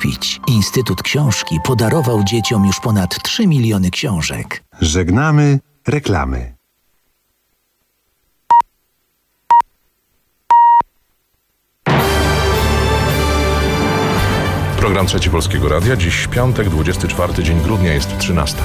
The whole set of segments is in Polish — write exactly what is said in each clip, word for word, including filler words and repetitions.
kupić. Instytut Książki podarował dzieciom już ponad trzy miliony książek. Żegnamy reklamy. Program Trzeci Polskiego Radia. Dziś piątek, dwudziesty czwarty dzień grudnia, jest trzynasta.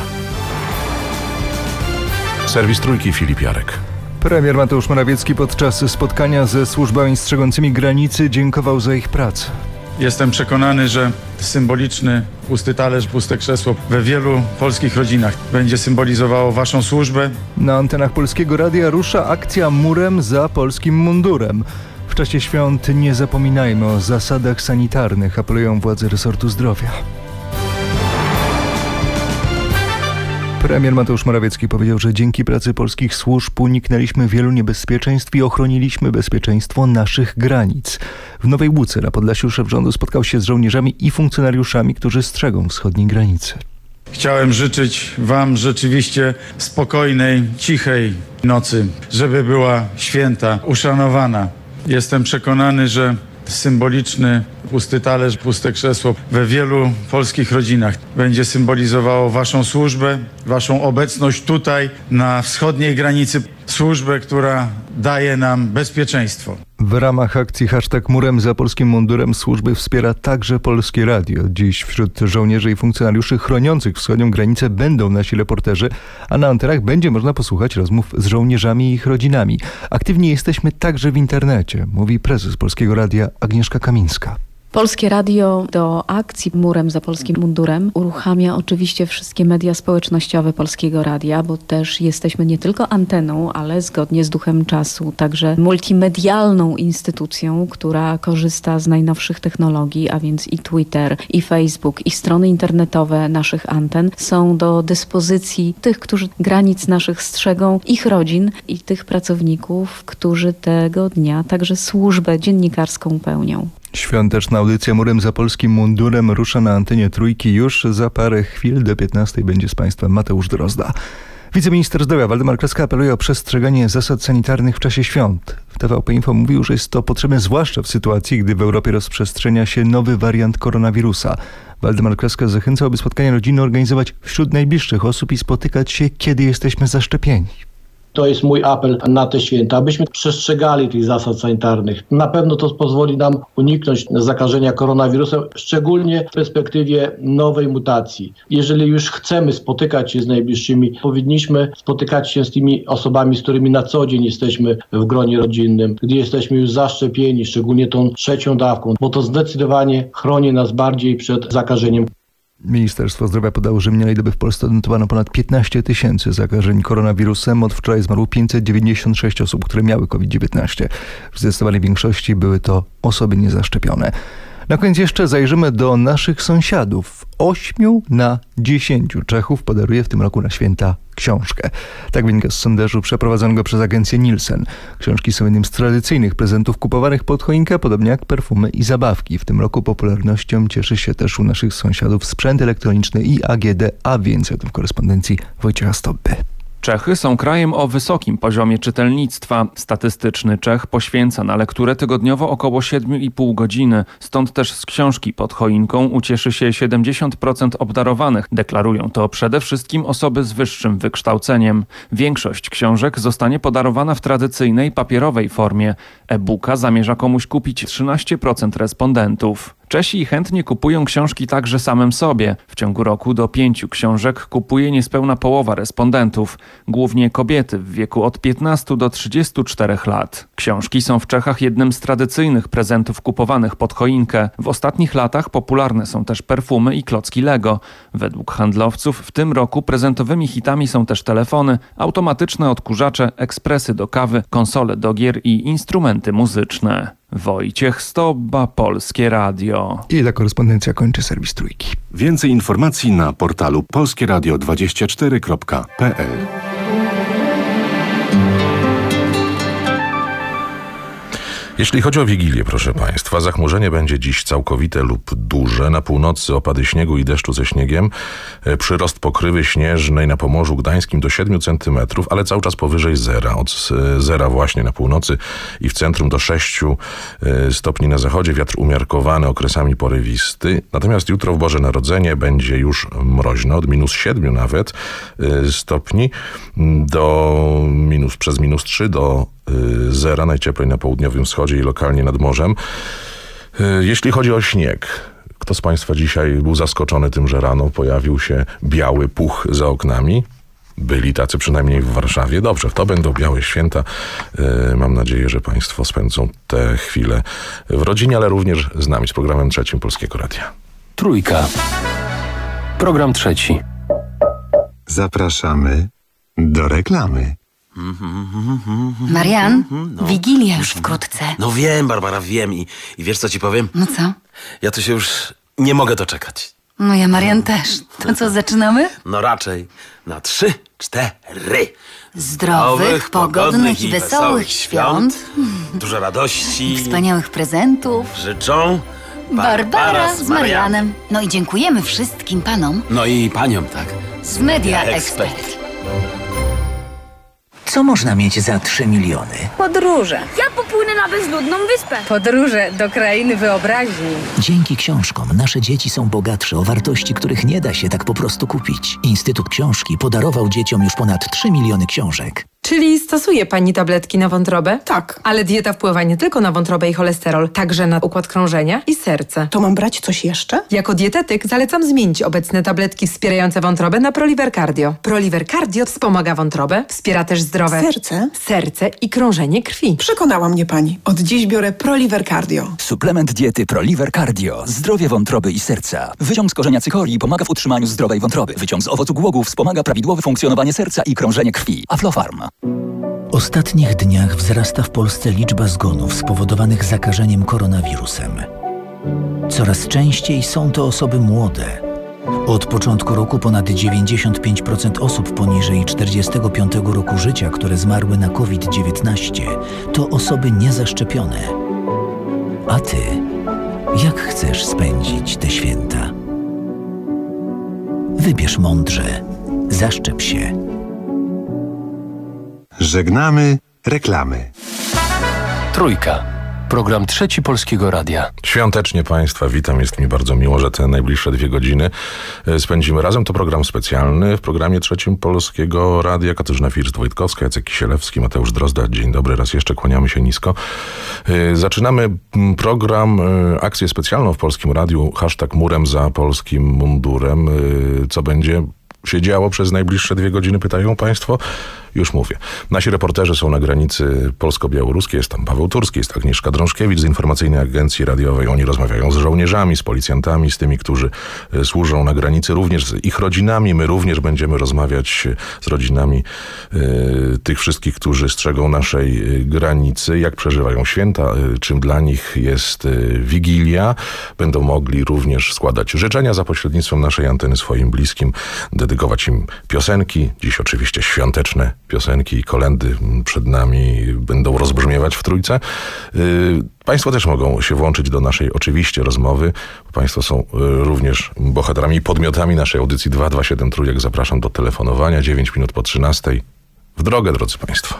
Serwis Trójki, Filip Jarek. Premier Mateusz Morawiecki podczas spotkania ze służbami strzegącymi granicy dziękował za ich pracę. Jestem przekonany, że symboliczny pusty talerz, puste krzesło we wielu polskich rodzinach będzie symbolizowało waszą służbę. Na antenach Polskiego Radia rusza akcja Murem za polskim mundurem. W czasie świąt nie zapominajmy o zasadach sanitarnych, apelują władze resortu zdrowia. Premier Mateusz Morawiecki powiedział, że dzięki pracy polskich służb uniknęliśmy wielu niebezpieczeństw i ochroniliśmy bezpieczeństwo naszych granic. W Nowej Łuce na Podlasiu szef rządu spotkał się z żołnierzami i funkcjonariuszami, którzy strzegą wschodniej granicy. Chciałem życzyć wam rzeczywiście spokojnej, cichej nocy, żeby była święta, uszanowana. Jestem przekonany, że symboliczny pusty talerz, puste krzesło we wielu polskich rodzinach będzie symbolizowało waszą służbę, waszą obecność tutaj na wschodniej granicy, służbę, która daje nam bezpieczeństwo. W ramach akcji hashtag Murem za polskim mundurem służby wspiera także Polskie Radio. Dziś wśród żołnierzy i funkcjonariuszy chroniących wschodnią granicę będą nasi reporterzy, a na antenach będzie można posłuchać rozmów z żołnierzami i ich rodzinami. Aktywni jesteśmy także w internecie, mówi prezes Polskiego Radia Agnieszka Kamińska. Polskie Radio do akcji Murem za polskim mundurem uruchamia oczywiście wszystkie media społecznościowe Polskiego Radia, bo też jesteśmy nie tylko anteną, ale zgodnie z duchem czasu także multimedialną instytucją, która korzysta z najnowszych technologii, a więc i Twitter, i Facebook, i strony internetowe naszych anten są do dyspozycji tych, którzy granic naszych strzegą, ich rodzin i tych pracowników, którzy tego dnia także służbę dziennikarską pełnią. Świąteczna audycja Murem za polskim mundurem rusza na antenie Trójki. Już za parę chwil do piętnastej będzie z Państwem Mateusz Drozda. Wiceminister zdrowia Waldemar Kraska apeluje o przestrzeganie zasad sanitarnych w czasie świąt. W T V P Info mówił, że jest to potrzebne zwłaszcza w sytuacji, gdy w Europie rozprzestrzenia się nowy wariant koronawirusa. Waldemar Kraska zachęcał, aby spotkania rodziny organizować wśród najbliższych osób i spotykać się, kiedy jesteśmy zaszczepieni. To jest mój apel na te święta, abyśmy przestrzegali tych zasad sanitarnych. Na pewno to pozwoli nam uniknąć zakażenia koronawirusem, szczególnie w perspektywie nowej mutacji. Jeżeli już chcemy spotykać się z najbliższymi, powinniśmy spotykać się z tymi osobami, z którymi na co dzień jesteśmy w gronie rodzinnym, gdy jesteśmy już zaszczepieni, szczególnie tą trzecią dawką, bo to zdecydowanie chroni nas bardziej przed zakażeniem. Ministerstwo Zdrowia podało, że minionej doby w Polsce odnotowano ponad piętnaście tysięcy zakażeń koronawirusem. Od wczoraj zmarło pięćset dziewięćdziesiąt sześć osób, które miały COVID dziewiętnaście. W zdecydowanej większości były to osoby niezaszczepione. Na koniec jeszcze zajrzymy do naszych sąsiadów. Ośmiu na dziesięciu Czechów podaruje w tym roku na święta książkę. Tak wynika z sondażu przeprowadzonego przez agencję Nielsen. Książki są jednym z tradycyjnych prezentów kupowanych pod choinkę, podobnie jak perfumy i zabawki. W tym roku popularnością cieszy się też u naszych sąsiadów sprzęt elektroniczny i A G D, a więcej o tym w korespondencji Wojciecha Stobby. Czechy są krajem o wysokim poziomie czytelnictwa. Statystyczny Czech poświęca na lekturę tygodniowo około siedem i pół godziny. Stąd też z książki pod choinką ucieszy się siedemdziesiąt procent obdarowanych. Deklarują to przede wszystkim osoby z wyższym wykształceniem. Większość książek zostanie podarowana w tradycyjnej papierowej formie. E-booka zamierza komuś kupić trzynaście procent respondentów. Czesi chętnie kupują książki także samym sobie. W ciągu roku do pięciu książek kupuje niespełna połowa respondentów. Głównie kobiety w wieku od piętnastu do trzydziestu czterech lat. Książki są w Czechach jednym z tradycyjnych prezentów kupowanych pod choinkę. W ostatnich latach popularne są też perfumy i klocki Lego. Według handlowców w tym roku prezentowymi hitami są też telefony, automatyczne odkurzacze, ekspresy do kawy, konsole do gier i instrumenty muzyczne. Wojciech Stobba, Polskie Radio. I ta korespondencja kończy serwis Trójki. Więcej informacji na portalu polskie radio dwadzieścia cztery kropka p l. Jeśli chodzi o Wigilię, proszę Państwa, zachmurzenie będzie dziś całkowite lub duże. Na północy opady śniegu i deszczu ze śniegiem. Przyrost pokrywy śnieżnej na Pomorzu Gdańskim do siedmiu centymetrów, ale cały czas powyżej zera. Od zera właśnie na północy i w centrum do sześciu stopni na zachodzie. Wiatr umiarkowany, okresami porywisty. Natomiast jutro w Boże Narodzenie będzie już mroźno, od minus siedmiu nawet stopni do minus, przez minus trzy do zera, najcieplej na południowym wschodzie i lokalnie nad morzem. Jeśli chodzi o śnieg, kto z Państwa dzisiaj był zaskoczony tym, że rano pojawił się biały puch za oknami? Byli tacy przynajmniej w Warszawie. Dobrze, to będą białe święta. Mam nadzieję, że Państwo spędzą te chwile w rodzinie, ale również z nami, z programem trzecim Polskiego Radia. Trójka. Program trzeci. Zapraszamy do reklamy. Marian, no. Wigilia już wkrótce. No wiem, Barbara, wiem. I, I wiesz, co ci powiem? No co? Ja tu się już nie mogę doczekać. No ja, Marian, też. To co, zaczynamy? No raczej na trzy, cztery. Zdrowych, pogodnych i wesołych świąt. Dużo radości. Wspaniałych prezentów. Życzą Barbara, Barbara z Marianem. No i dziękujemy wszystkim panom No i paniom, tak. z Media Expert. Co można mieć za trzy miliony? Podróże. Ja popłynę na bezludną wyspę. Podróże do krainy wyobraźni. Dzięki książkom nasze dzieci są bogatsze o wartości, których nie da się tak po prostu kupić. Instytut Książki podarował dzieciom już ponad trzy miliony książek. Czyli stosuje pani tabletki na wątrobę? Tak. Ale dieta wpływa nie tylko na wątrobę i cholesterol, także na układ krążenia i serce. To mam brać coś jeszcze? Jako dietetyk zalecam zmienić obecne tabletki wspierające wątrobę na Proliver Cardio. Proliver Cardio wspomaga wątrobę, wspiera też zdrowe Serce? serce i krążenie krwi. Przekonała mnie pani. Od dziś biorę Proliver Cardio. Suplement diety Proliver Cardio. Zdrowie wątroby i serca. Wyciąg z korzenia cychorii pomaga w utrzymaniu zdrowej wątroby. Wyciąg z owocu głogów wspomaga prawidłowe funkcjonowanie serca i krążenie krwi. Aflofarm. W ostatnich dniach wzrasta w Polsce liczba zgonów spowodowanych zakażeniem koronawirusem. Coraz częściej są to osoby młode. Od początku roku ponad dziewięćdziesiąt pięć procent osób poniżej czterdziestego piątego roku życia, które zmarły na kowid dziewiętnaście, to osoby niezaszczepione. A ty, jak chcesz spędzić te święta? Wybierz mądrze. Zaszczep się. Żegnamy reklamy. Trójka. Program trzeci Polskiego Radia. Świątecznie Państwa witam. Jest mi bardzo miło, że te najbliższe dwie godziny spędzimy razem. To program specjalny w programie trzecim Polskiego Radia. Katarzyna First-Wojtkowska, Jacek Kisielewski, Mateusz Drozda. Dzień dobry, raz jeszcze kłaniamy się nisko. Zaczynamy program, akcję specjalną w Polskim Radiu. Hashtag murem za polskim mundurem. Co będzie się działo przez najbliższe dwie godziny, pytają Państwo? Już mówię. Nasi reporterzy są na granicy polsko-białoruskiej. Jest tam Paweł Turski, jest Agnieszka Drążkiewicz z Informacyjnej Agencji Radiowej. Oni rozmawiają z żołnierzami, z policjantami, z tymi, którzy służą na granicy, również z ich rodzinami. My również będziemy rozmawiać z rodzinami y, tych wszystkich, którzy strzegą naszej granicy, jak przeżywają święta, y, czym dla nich jest y, Wigilia. Będą mogli również składać życzenia za pośrednictwem naszej anteny swoim bliskim, dedykować im piosenki. Dziś oczywiście świąteczne piosenki i kolędy przed nami będą rozbrzmiewać w Trójce. Państwo też mogą się włączyć do naszej oczywiście rozmowy. Państwo są również bohaterami i podmiotami naszej audycji dwa dwa siedem Trójek. Zapraszam do telefonowania. dziewięć minut po trzynastej. W drogę, drodzy Państwo.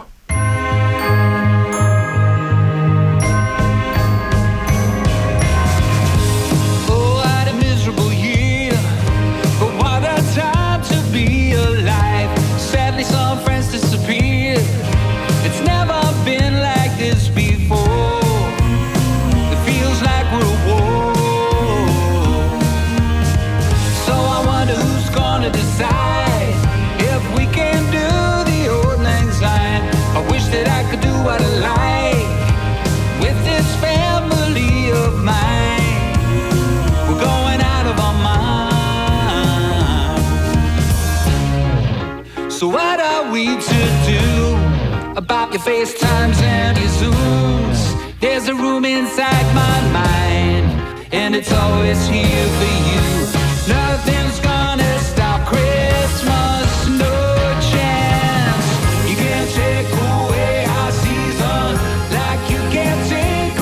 So what are we to do about your FaceTimes and your Zooms? There's a room inside my mind, and it's always here for you. Nothing's gonna stop Christmas, no chance. You can't take away our season like you can't take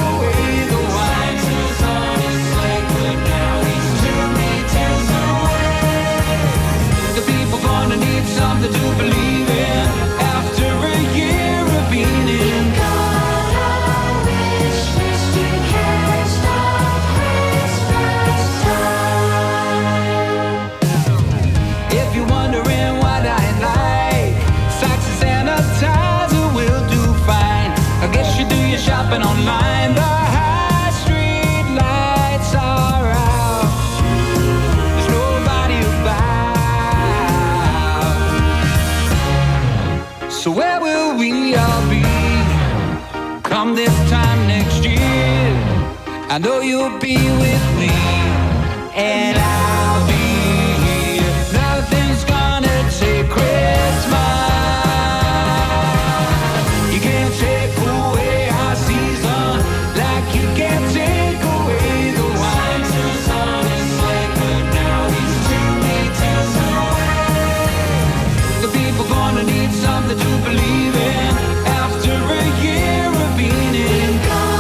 shopping online. The high street lights are out. There's nobody about. So where will we all be come this time next year? I know you'll be with me, and I'll be here. Nothing's gonna take Christmas. You can't take away our season like you can't take away the wine. Santa's on his way, but now he's two meters away. The people gonna need something to believe in after a year of being in.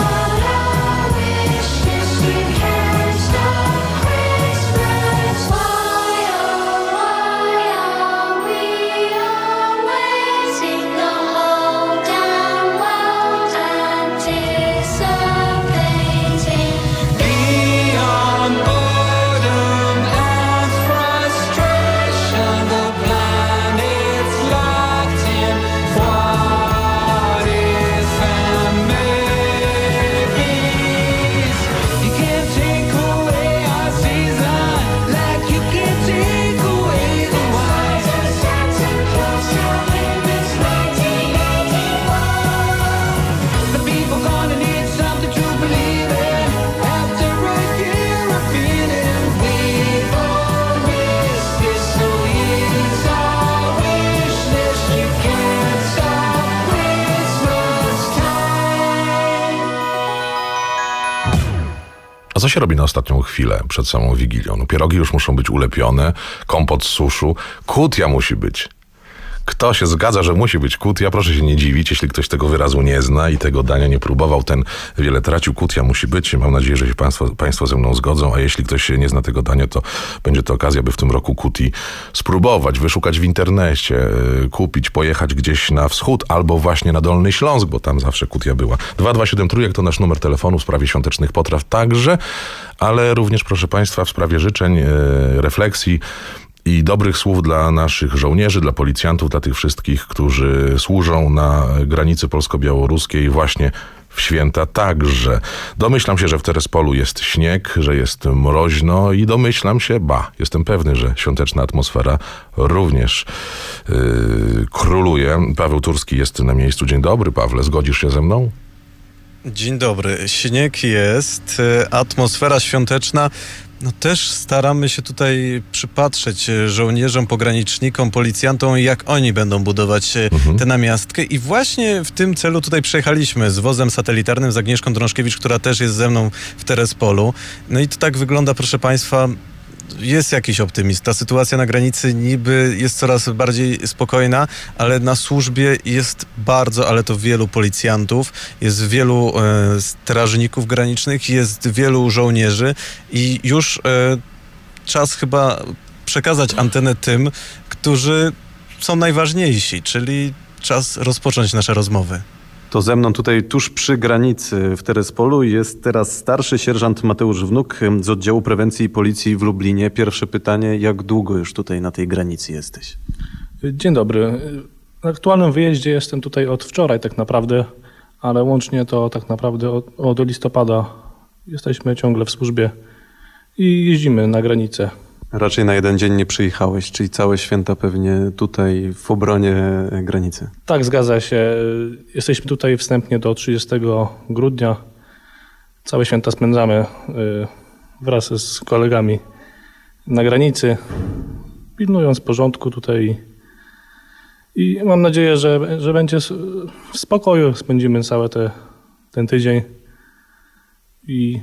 A co się robi na ostatnią chwilę przed samą Wigilią? No, pierogi już muszą być ulepione, kompot z suszu, kutia musi być. Kto się zgadza, że musi być kutia, proszę się nie dziwić, jeśli ktoś tego wyrazu nie zna i tego dania nie próbował, ten wiele tracił. Kutia musi być. Mam nadzieję, że się państwo, państwo ze mną zgodzą, a jeśli ktoś nie zna tego dania, to będzie to okazja, by w tym roku kuti spróbować, wyszukać w internecie, kupić, pojechać gdzieś na wschód albo właśnie na Dolny Śląsk, bo tam zawsze kutia była. dwa dwa siedem trójek to nasz numer telefonu w sprawie świątecznych potraw także, ale również, proszę państwa, w sprawie życzeń, refleksji i dobrych słów dla naszych żołnierzy, dla policjantów, dla tych wszystkich, którzy służą na granicy polsko-białoruskiej właśnie w święta także. Domyślam się, że w Terespolu jest śnieg, że jest mroźno i domyślam się, ba, jestem pewny, że świąteczna atmosfera również yy, króluje. Paweł Turski jest na miejscu. Dzień dobry, Pawle, zgodzisz się ze mną? Dzień dobry. Śnieg jest, atmosfera świąteczna. No też staramy się tutaj przypatrzeć żołnierzom, pogranicznikom, policjantom, jak oni będą budować mhm. tę namiastkę. I właśnie w tym celu tutaj przyjechaliśmy z wozem satelitarnym, z Agnieszką Drążkiewicz, która też jest ze mną w Terespolu. No i to tak wygląda, proszę państwa, jest jakiś optymizm. Ta sytuacja na granicy niby jest coraz bardziej spokojna, ale na służbie jest bardzo, ale to wielu policjantów, jest wielu e, strażników granicznych, jest wielu żołnierzy i już e, czas chyba przekazać antenę tym, którzy są najważniejsi, czyli czas rozpocząć nasze rozmowy. To ze mną tutaj tuż przy granicy w Terespolu jest teraz starszy sierżant Mateusz Wnuk z oddziału prewencji policji w Lublinie. Pierwsze pytanie, jak długo już tutaj na tej granicy jesteś? Dzień dobry. Na aktualnym wyjeździe jestem tutaj od wczoraj tak naprawdę, ale łącznie to tak naprawdę od, od listopada jesteśmy ciągle w służbie i jeździmy na granicę. Raczej na jeden dzień nie przyjechałeś, czyli całe święta pewnie tutaj w obronie granicy. Tak, zgadza się. Jesteśmy tutaj wstępnie do trzydziestego grudnia. Całe święta spędzamy wraz z kolegami na granicy, pilnując porządku tutaj. I mam nadzieję, że, że będzie w spokoju. Spędzimy cały te, ten tydzień i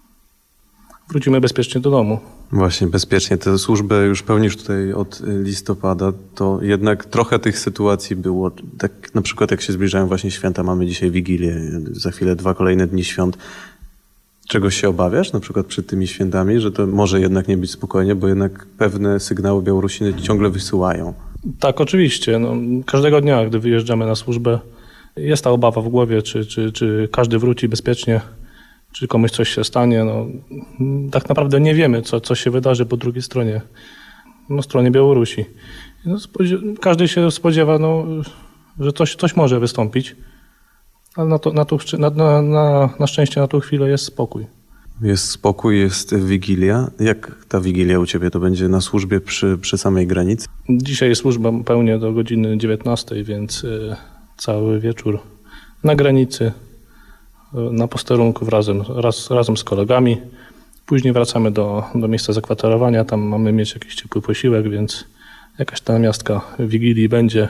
wrócimy bezpiecznie do domu. Właśnie, bezpiecznie. Tę służbę już pełnisz tutaj od listopada, to jednak trochę tych sytuacji było. Tak na przykład jak się zbliżają właśnie święta, mamy dzisiaj Wigilię, za chwilę dwa kolejne dni świąt. Czegoś się obawiasz na przykład przed tymi świętami, że to może jednak nie być spokojnie, bo jednak pewne sygnały Białorusiny ciągle wysyłają? Tak, oczywiście. No, każdego dnia, gdy wyjeżdżamy na służbę, jest ta obawa w głowie, czy, czy, czy każdy wróci bezpiecznie, czy komuś coś się stanie. No, tak naprawdę nie wiemy, co, co się wydarzy po drugiej stronie, no, stronie Białorusi. No, każdy się spodziewa, no, że coś, coś może wystąpić. Ale na, to, na, tą, na, na, na, na szczęście na tą chwilę jest spokój. Jest spokój, jest Wigilia. Jak ta Wigilia u Ciebie? To będzie na służbie przy, przy samej granicy? Dzisiaj służba pełnię do godziny dziewiętnastej, więc y, cały wieczór na granicy, y, na posterunku razem, raz, razem z kolegami. Później wracamy do, do miejsca zakwaterowania. Tam mamy mieć jakiś ciepły posiłek, więc jakaś ta namiastka Wigilii będzie.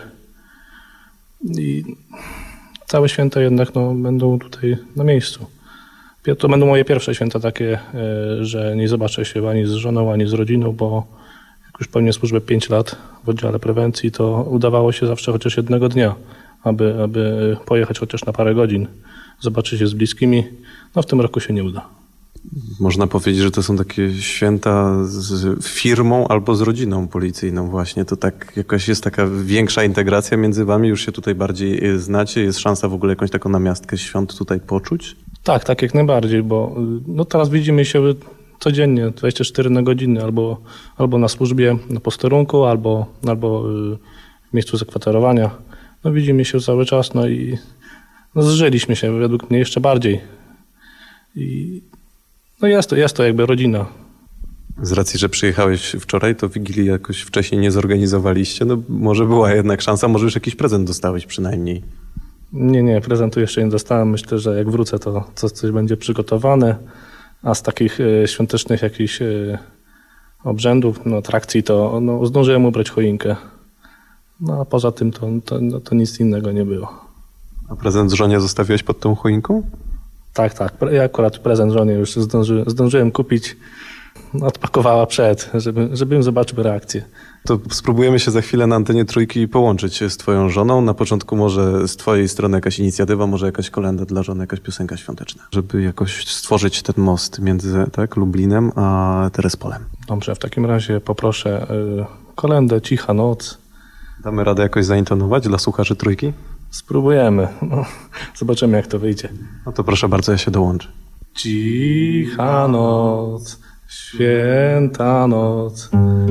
I całe święta jednak no, będą tutaj na miejscu. To będą moje pierwsze święta takie, że nie zobaczę się ani z żoną, ani z rodziną, bo jak już pełnię służbę pięć lat w oddziale prewencji, to udawało się zawsze chociaż jednego dnia, aby, aby pojechać chociaż na parę godzin, zobaczyć się z bliskimi. No w tym roku się nie uda. Można powiedzieć, że to są takie święta z firmą albo z rodziną policyjną właśnie. To tak jakaś jest taka większa integracja między wami, już się tutaj bardziej znacie, jest szansa w ogóle jakąś taką namiastkę świąt tutaj poczuć? Tak, tak jak najbardziej, bo no teraz widzimy się codziennie, dwadzieścia cztery na godzinę, albo, albo na służbie, na posterunku, albo, albo w miejscu zakwaterowania. No widzimy się cały czas, no i no zżyliśmy się według mnie jeszcze bardziej. I no jest to, jest to jakby rodzina. Z racji, że przyjechałeś wczoraj, to Wigilii jakoś wcześniej nie zorganizowaliście, no może była jednak szansa, może już jakiś prezent dostałeś przynajmniej. Nie, nie, prezentu jeszcze nie dostałem. Myślę, że jak wrócę, to coś, coś będzie przygotowane. A z takich y, świątecznych jakichś y, obrzędów, no, atrakcji, to no, zdążyłem ubrać choinkę. No a poza tym to, to, no, to nic innego nie było. A prezent żonie zostawiłeś pod tą choinką? Tak, tak. Ja akurat prezent żonie już zdąży, zdążyłem kupić. Odpakowała przed, żeby, żebym zobaczył reakcję. To spróbujemy się za chwilę na antenie Trójki połączyć z twoją żoną. Na początku może z twojej strony jakaś inicjatywa, może jakaś kolenda dla żony, jakaś piosenka świąteczna. Żeby jakoś stworzyć ten most między tak, Lublinem a Terespolem. Dobrze, w takim razie poproszę y, kolendę Cicha noc. Damy radę jakoś zaintonować dla słuchaczy Trójki? Spróbujemy. No, zobaczymy jak to wyjdzie. No to proszę bardzo, ja się dołączę. Cicha noc, święta noc.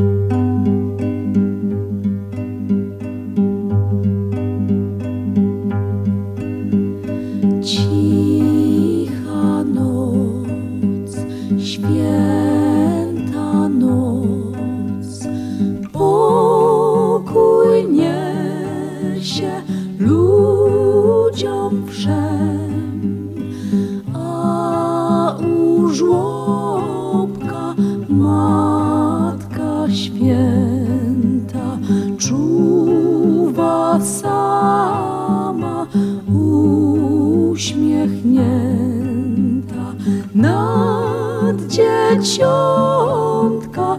Cicha noc, święta noc, pokój niesie ludziom wszem, a u żłobka Matka Święta czuwa sama, uśmiechnięta nad dzieciątka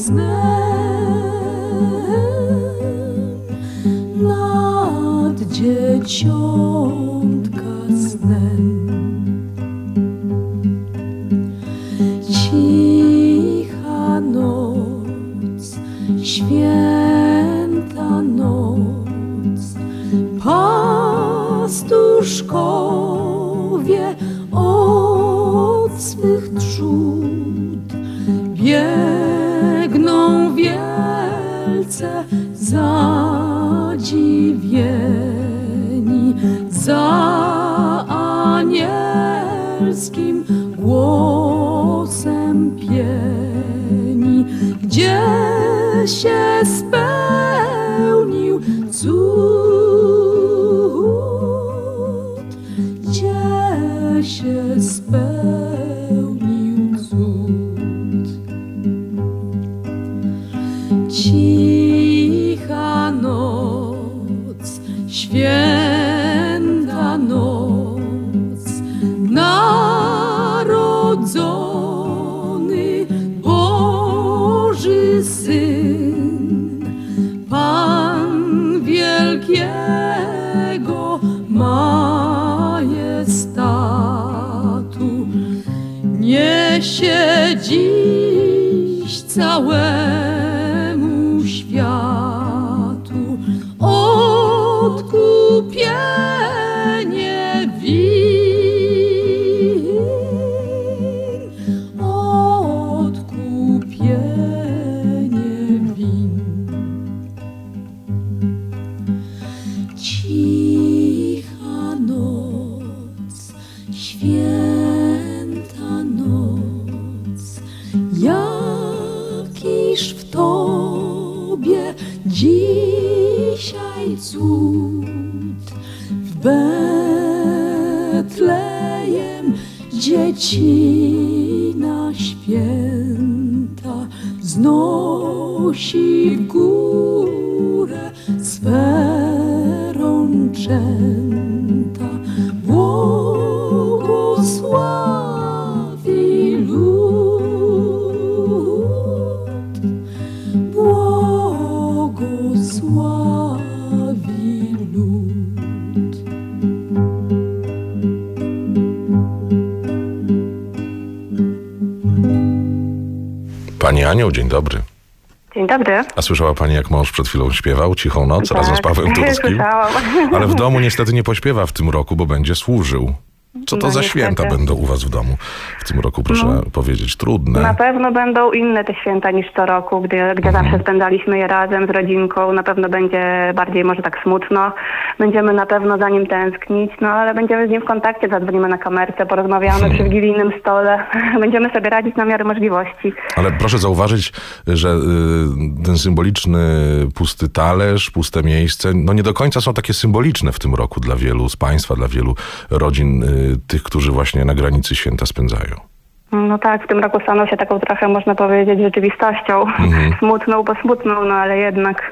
snem, nad dzieciątka snem. Cicha noc, święta noc, pastuszkowie od swych trzód biegną wielce zadziwieni za anielskim głosem pieni, gdzie się spełnił cud, gdzie się spełnił cud. Cicha noc, święta noc, narodzony Boży Syn, Pan wielkiego majestatu, niesie dziś całemu światu odkupienie win, odkupienie win. Cicha noc, iż w Tobie dzisiaj cud. W Betlejem dziecina święta wznosi w górę swe rączęta. Błogosławi lud, błogosławi lud. Pani Aniu, dzień dobry. Dzień dobry. A słyszała pani, jak mąż przed chwilą śpiewał Cichą noc Tak, razem z Pawłem Turskim? słyszałam. Ale w domu niestety nie pośpiewa w tym roku, bo będzie służył. Co to No za niestety. święta będą u was w domu w tym roku, proszę No. powiedzieć? Trudne. Na pewno będą inne te święta niż co roku, gdzie, gdzie Mhm. zawsze spędzaliśmy je razem z rodzinką. Na pewno będzie bardziej może tak smutno. Będziemy na pewno za nim tęsknić, no ale będziemy z nim w kontakcie, zadzwonimy na kamerce, porozmawiamy Hmm. przy wigilijnym stole. Będziemy sobie radzić na miarę możliwości. Ale proszę zauważyć, że y, ten symboliczny pusty talerz, puste miejsce, no nie do końca są takie symboliczne w tym roku dla wielu z państwa, dla wielu rodzin, y, tych, którzy właśnie na granicy święta spędzają. No tak, w tym roku stanął się taką trochę, można powiedzieć, rzeczywistością. Mhm. Smutną, bo smutną, no ale jednak.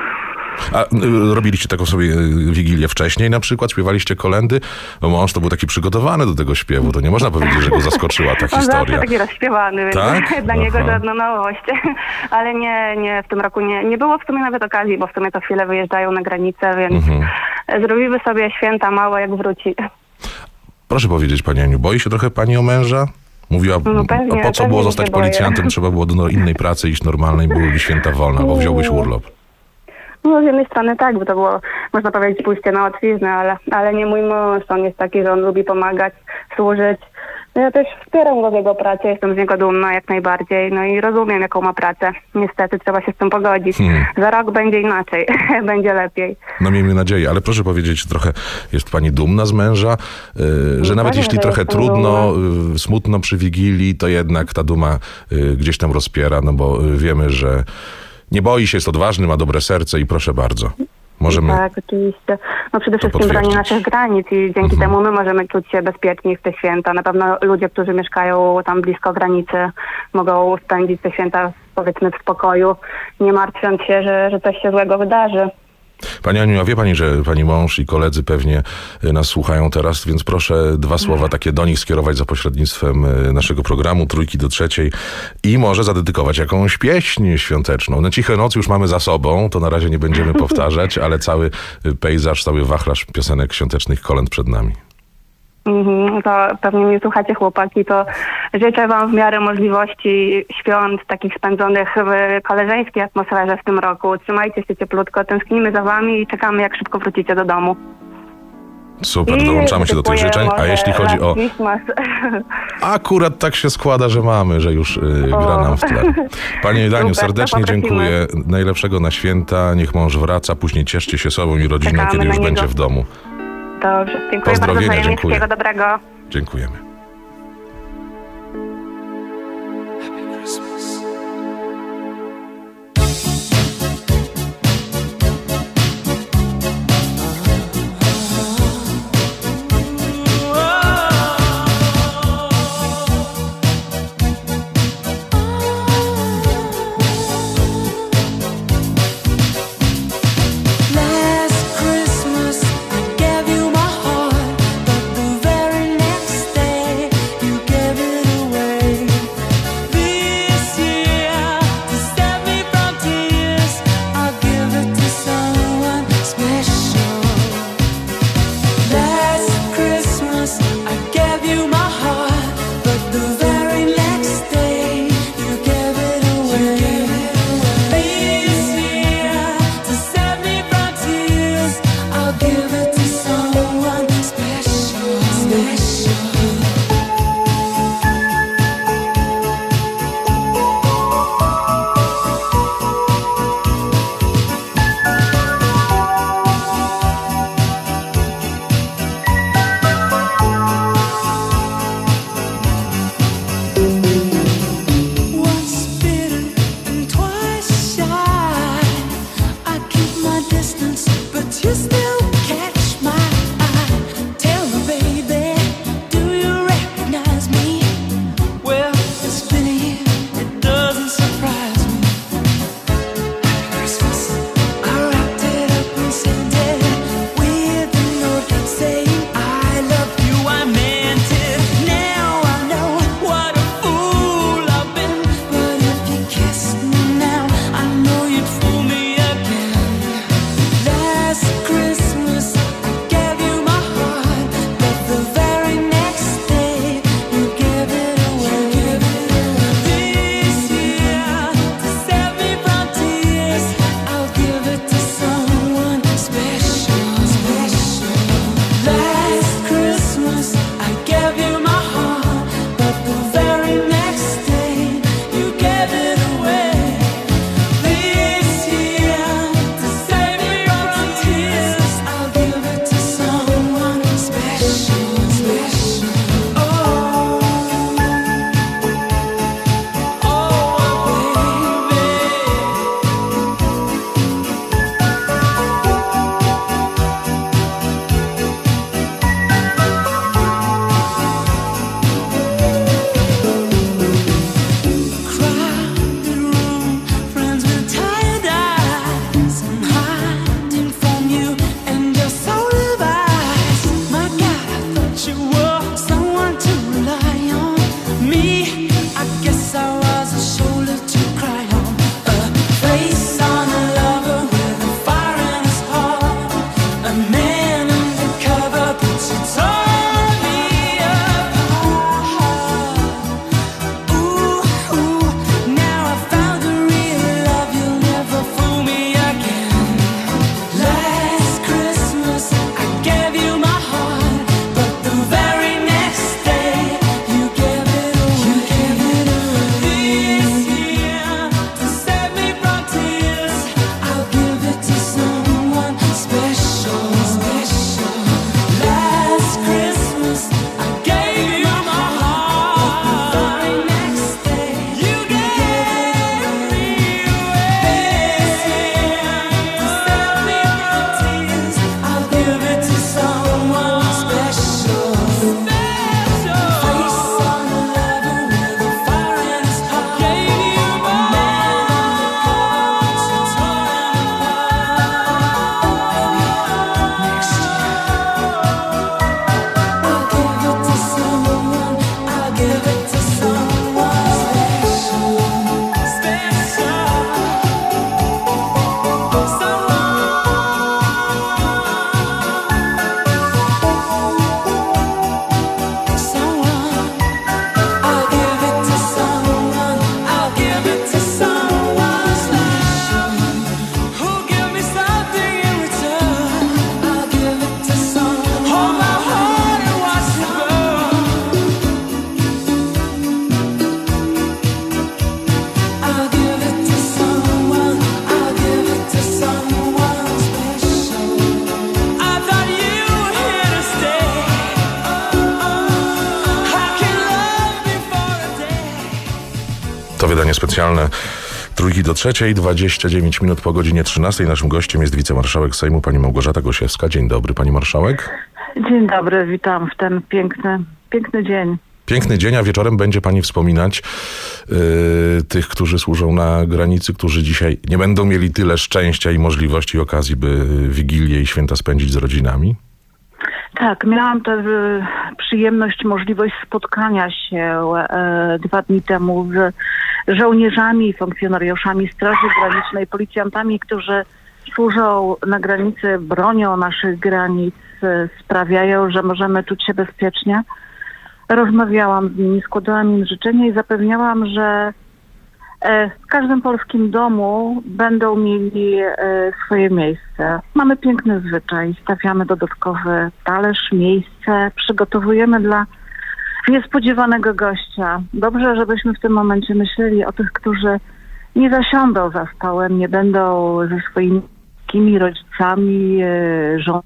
A y, robiliście taką sobie y, wigilię wcześniej na przykład? Śpiewaliście kolendy? Bo mąż to był taki przygotowany do tego śpiewu. To nie można powiedzieć, że go zaskoczyła ta On zawsze historia. taki rozśpiewany, więc Tak? dla niego Aha. żadna nowość. Ale nie, nie, w tym roku nie, nie było w sumie nawet okazji, bo w sumie co chwilę wyjeżdżają na granicę, więc Mhm. zrobimy sobie święta małe, jak wróci. Proszę powiedzieć, pani Aniu, boi się trochę pani o męża? Mówiła, No pewnie, a po co pewnie, było że zostać się boję. policjantem? Trzeba było do innej pracy iść normalnej, byłyby święta wolne, albo wziąłbyś urlop. No z jednej strony tak, bo to było, można powiedzieć, pójście na łatwiznę, ale, ale nie mój mąż. On jest taki, że on lubi pomagać, służyć. No ja też wspieram go w jego pracy, jestem z niego dumna jak najbardziej. No i rozumiem, jaką ma pracę. Niestety trzeba się z tym pogodzić. Hmm. Za rok będzie inaczej, będzie lepiej. No miejmy nadzieję, ale proszę powiedzieć, trochę jest pani dumna z męża, yy, że nawet pewnie, jeśli że trochę jestem trudno, yy, smutno przy Wigilii, to jednak ta duma yy, gdzieś tam rozpiera, no bo yy, wiemy, że nie boi się, jest odważny, ma dobre serce i proszę bardzo. Możemy... Tak, oczywiście. No przede wszystkim potwierdzić. broni naszych granic i dzięki temu my możemy czuć się bezpieczniej w te święta. Na pewno ludzie, którzy mieszkają tam blisko granicy, mogą spędzić te święta, powiedzmy, w spokoju, nie martwiąc się, że, że coś się złego wydarzy. Pani Aniu, a wie pani, że pani mąż i koledzy pewnie y, nas słuchają teraz, więc proszę dwa słowa takie do nich skierować za pośrednictwem y, naszego programu Trójki do Trzeciej i może zadedykować jakąś pieśń świąteczną. No Ciche Nocy już mamy za sobą, to na razie nie będziemy powtarzać, ale cały y, pejzaż, cały wachlarz piosenek świątecznych kolęd przed nami. Mhm, to pewnie mnie słuchacie, chłopaki, to życzę wam w miarę możliwości świąt takich spędzonych w koleżeńskiej atmosferze w tym roku. Trzymajcie się cieplutko, tęsknimy za wami i czekamy, jak szybko wrócicie do domu. Super, I dołączamy się do tych typuję życzeń, a może jeśli chodzi o... Christmas. Akurat tak się składa, że mamy, że już y, gra nam w tle. Pani Daniu, Super, serdecznie to poprosimy. dziękuję. Najlepszego na święta, niech mąż wraca, później cieszcie się sobą i rodziną, Czekamy kiedy na już niego. będzie w domu. Dobrze, dziękuję bardzo, Pozdrowienia, wzajemnie, dziękuję. wszystkiego dobrego. Dziękujemy. Last Christmas I gave you my heart, but the very next day wydanie specjalne Trójki do trzeciej, dwadzieścia dziewięć minut po godzinie trzynastej. Naszym gościem jest wicemarszałek Sejmu, pani Małgorzata Gosiewska. Dzień dobry, pani marszałek. Dzień dobry, witam w ten piękny, piękny dzień. Piękny dzień, a wieczorem będzie pani wspominać yy, tych, którzy służą na granicy, którzy dzisiaj nie będą mieli tyle szczęścia i możliwości i okazji, by Wigilię i święta spędzić z rodzinami. Tak, miałam tę przyjemność, możliwość spotkania się e, dwa dni temu z żołnierzami, funkcjonariuszami Straży Granicznej, policjantami, którzy służą na granicy, bronią naszych granic, e, sprawiają, że możemy czuć się bezpiecznie. Rozmawiałam z nimi, składałam im życzenia i zapewniałam, że w każdym polskim domu będą mieli swoje miejsce. Mamy piękny zwyczaj, stawiamy dodatkowy talerz, miejsce, przygotowujemy dla niespodziewanego gościa. Dobrze, żebyśmy w tym momencie myśleli o tych, którzy nie zasiądą za stołem, nie będą ze swoimi rodzicami, żonami.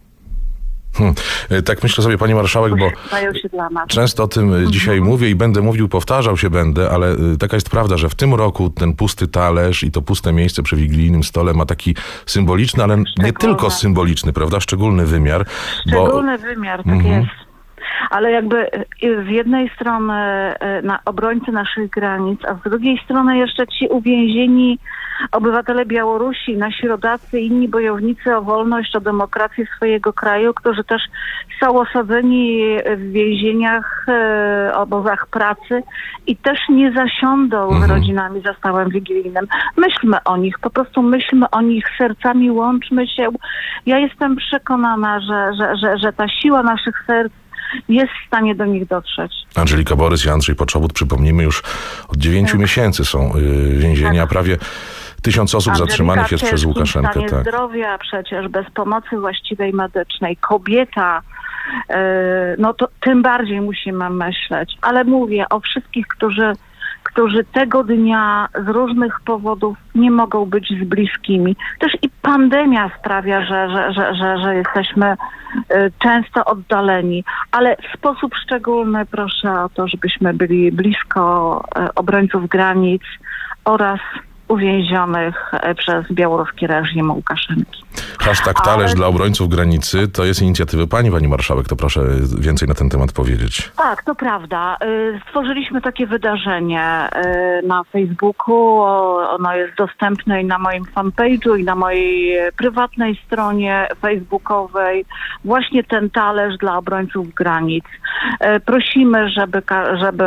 Hmm. Tak myślę sobie, pani marszałek, bo się dla nas. często o tym Mhm. dzisiaj mówię i będę mówił, powtarzał się będę, ale taka jest prawda, że w tym roku ten pusty talerz i to puste miejsce przy wigilijnym stole ma taki symboliczny, ale nie tylko symboliczny, prawda, szczególny wymiar. Szczególny bo... wymiar, tak Mhm. jest. Ale jakby z jednej strony na obrońcy naszych granic, a z drugiej strony jeszcze ci uwięzieni obywatele Białorusi, nasi rodacy, inni bojownicy o wolność, o demokrację swojego kraju, którzy też są osadzeni w więzieniach, e, obozach pracy i też nie zasiądą Mhm. z rodzinami za stołem wigilijnym. Myślmy o nich, po prostu myślmy o nich sercami, łączmy się. Ja jestem przekonana, że, że, że, że ta siła naszych serc jest w stanie do nich dotrzeć. Angelika Borys i Andrzej Poczobut, przypomnijmy, już od dziewięciu Tak. miesięcy są y, więzieni, a prawie tysiąc osób Angelika zatrzymanych jest w przez ciężkim Łukaszenkę. stanie Tak. zdrowia przecież, bez pomocy właściwej medycznej, kobieta, yy, no to tym bardziej musimy myśleć. Ale mówię o wszystkich, którzy, którzy tego dnia z różnych powodów nie mogą być z bliskimi. Też i pandemia sprawia, że, że, że, że, że jesteśmy yy, często oddaleni, ale w sposób szczególny proszę o to, żebyśmy byli blisko yy, obrońców granic oraz uwięzionych przez białoruski reżim Łukaszenki. Hashtag talerz dla obrońców granicy to jest inicjatywa pani, pani marszałek, to proszę więcej na ten temat powiedzieć. Tak, to prawda. Y, Stworzyliśmy takie wydarzenie y, na Facebooku. O- Ono jest dostępne i na moim fanpage'u, i na mojej prywatnej stronie facebookowej. Właśnie ten talerz dla obrońców granic. Y, Prosimy, żeby, ka- żeby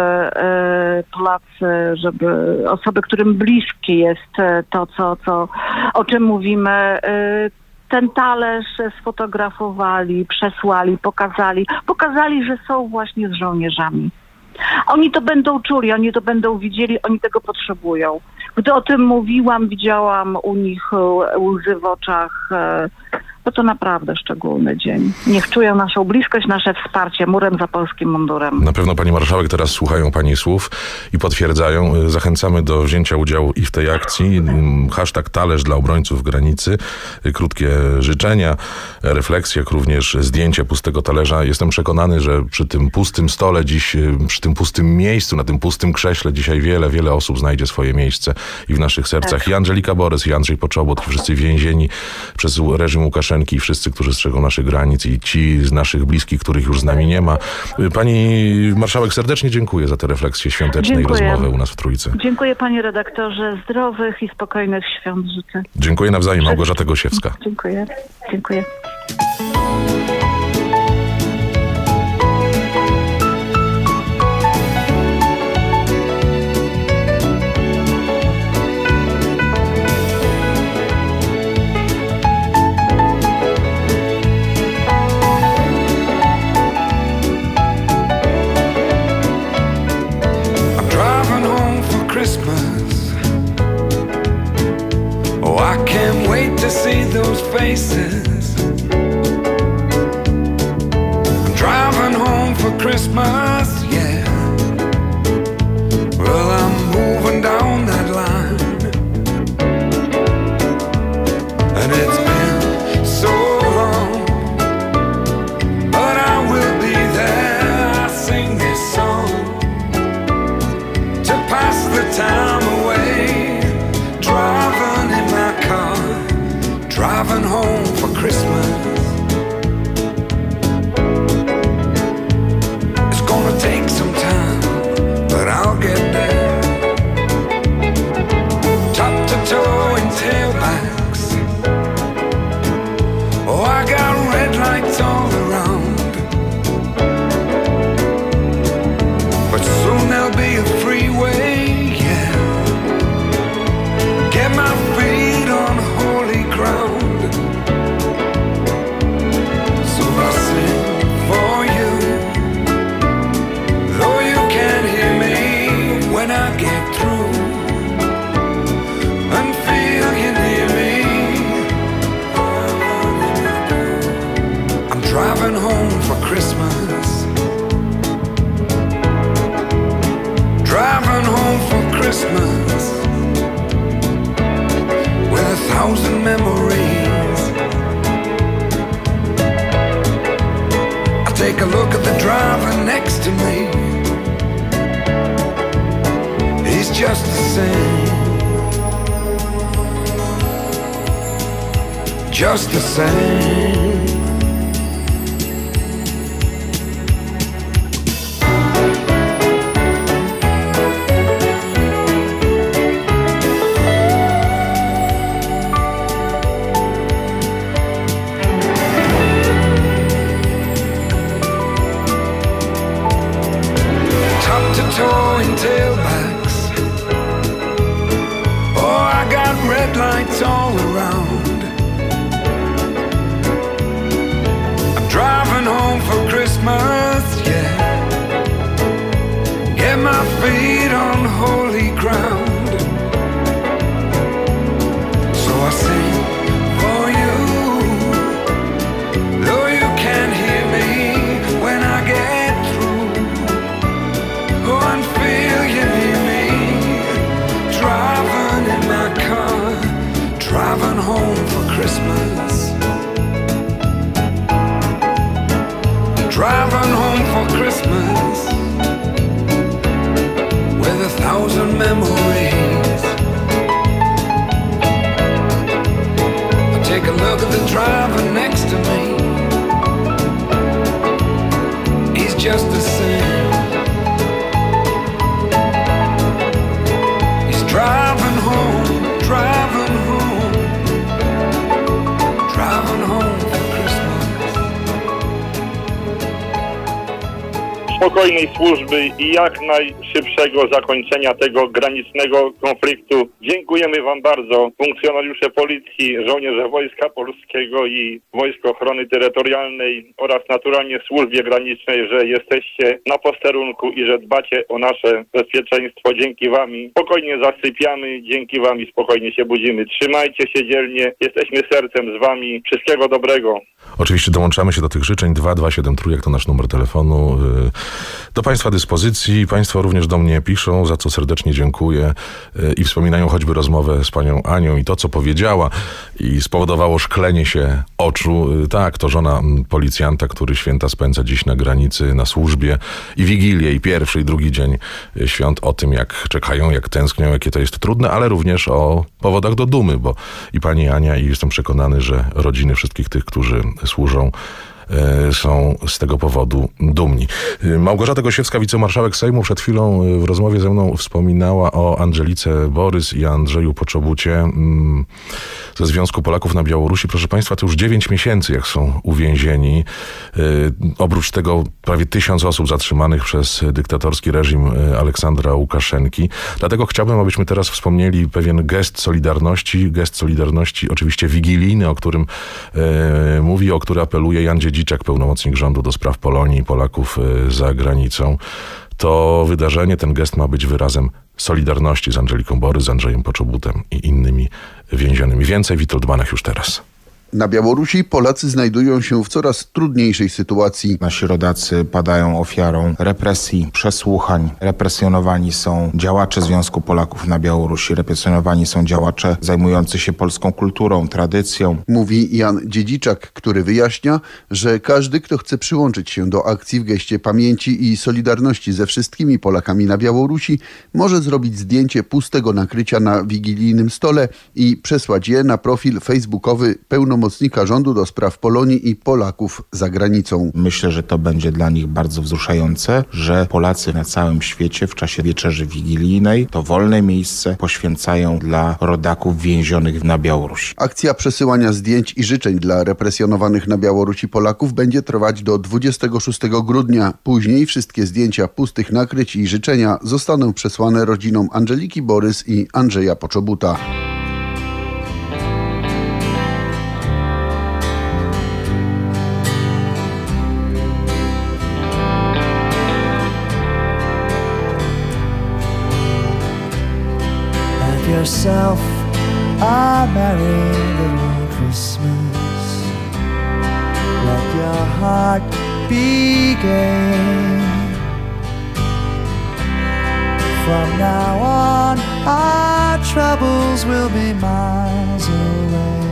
y, Polacy, żeby osoby, którym bliskie jest y, to, co, co, o czym mówimy, y, ten talerz sfotografowali, przesłali, pokazali. Pokazali, że są właśnie z żołnierzami. Oni to będą czuli, oni to będą widzieli, oni tego potrzebują. Gdy o tym mówiłam, widziałam u nich e, łzy w oczach, e, bo to naprawdę szczególny dzień. Niech czują naszą bliskość, nasze wsparcie murem za polskim mundurem. Na pewno pani marszałek teraz słuchają pani słów i potwierdzają. Zachęcamy do wzięcia udziału i w tej akcji. Hashtag talerz dla obrońców granicy. Krótkie życzenia, refleksje, jak również zdjęcie pustego talerza. Jestem przekonany, że przy tym pustym stole dziś, przy tym pustym miejscu, na tym pustym krześle dzisiaj wiele, wiele osób znajdzie swoje miejsce i w naszych sercach. Tak. I Angelika Borys, i Andrzej Poczobut, i wszyscy więzieni przez reżim Łukaszenki, i wszyscy, którzy strzegą naszych granic, i ci z naszych bliskich, których już z nami nie ma. Pani marszałek, serdecznie dziękuję za te refleksje świąteczne Dziękuję. i rozmowę u nas w Trójce. Dziękuję panie redaktorze. Zdrowych i spokojnych świąt życzę. Dziękuję nawzajem. Małgorzata Gosiewska. Dziękuję. Dziękuję. I'm driving home for Christmas. Oh, I can't wait to see those faces. I'm driving home for Christmas, yeah. Well, I'm moving down that line, and it's been so long, but I will be there. I sing this song to pass the time away. driving home for Christmas. It's gonna take some time, but I'll get there. Top to toe in tailbacks. Oh, I got red lights all around, but soon there'll be a freeway, yeah. Get my feet on holy ground. So I sing for you, though you can't hear me when I get through, and feel you near me. I'm driving home for Christmas, driving home for Christmas, with a thousand memories. I take a look at the driver next to me. He's just the same, just the same. Towing tailbacks. Oh, I got red lights all around. I'm driving home for Christmas, yeah. Get my feet on holy ground. So I sing for you, though you can't hear me when I get and feel you near me. Driving in my car, driving home for Christmas, driving home for Christmas, with a thousand memories. I take a look at the driver next to me. He's just the same, driving home, driving home, driving home for Christmas. Spokojnej służby i jak najszybszego zakończenia tego granicznego konfliktu. Dziękujemy Wam bardzo, funkcjonariusze policji, żołnierze Wojska Polskiego i Wojsk Ochrony Terytorialnej oraz naturalnie służbie granicznej, że jesteście na posterunku i że dbacie o nasze bezpieczeństwo. Dzięki Wam spokojnie zasypiamy, dzięki Wam spokojnie się budzimy. Trzymajcie się dzielnie, jesteśmy sercem z Wami. Wszystkiego dobrego. Oczywiście dołączamy się do tych życzeń. dwa dwa siedem trójek to nasz numer telefonu. Do Państwa dyspozycji. Państwo również do mnie piszą, za co serdecznie dziękuję i wspominają choćby rozmowę z panią Anią i to, co powiedziała i spowodowało szklenie się oczu. Tak, to żona policjanta, który święta spędza dziś na granicy, na służbie i Wigilię, i pierwszy, i drugi dzień świąt, o tym, jak czekają, jak tęsknią, jakie to jest trudne, ale również o powodach do dumy, bo i pani Ania, i jestem przekonany, że rodziny wszystkich tych, którzy służą, są z tego powodu dumni. Małgorzata Gosiewska, wicemarszałek Sejmu, przed chwilą w rozmowie ze mną wspominała o Angelice Borys i Andrzeju Poczobucie ze Związku Polaków na Białorusi. Proszę Państwa, to już dziewięć miesięcy, jak są uwięzieni. Oprócz tego prawie tysiąc osób zatrzymanych przez dyktatorski reżim Aleksandra Łukaszenki. Dlatego chciałbym, abyśmy teraz wspomnieli pewien gest solidarności. Gest solidarności oczywiście wigilijny, o którym e, mówi, o który apeluje Jan Dziedziczak, pełnomocnik rządu do spraw Polonii i Polaków za granicą. To wydarzenie, ten gest ma być wyrazem solidarności z Angeliką Borys, z Andrzejem Poczobutem i innymi więzionymi. Więcej Witold Banach już teraz. Na Białorusi Polacy znajdują się w coraz trudniejszej sytuacji. Nasi rodacy padają ofiarą represji, przesłuchań. Represjonowani są działacze Związku Polaków na Białorusi. Represjonowani są działacze zajmujący się polską kulturą, tradycją. Mówi Jan Dziedziczak, który wyjaśnia, że każdy, kto chce przyłączyć się do akcji w geście pamięci i solidarności ze wszystkimi Polakami na Białorusi, może zrobić zdjęcie pustego nakrycia na wigilijnym stole i przesłać je na profil facebookowy pełnomocnika rządu do spraw Polonii i Polaków za granicą. Myślę, że to będzie dla nich bardzo wzruszające, że Polacy na całym świecie w czasie wieczerzy wigilijnej to wolne miejsce poświęcają dla rodaków więzionych na Białorusi. Akcja przesyłania zdjęć i życzeń dla represjonowanych na Białorusi Polaków będzie trwać do dwudziestego szóstego grudnia. Później wszystkie zdjęcia pustych nakryć i życzenia zostaną przesłane rodzinom Angeliki Borys i Andrzeja Poczobuta. Yourself a merry little Christmas. Let your heart be gay. From now on, our troubles will be miles away.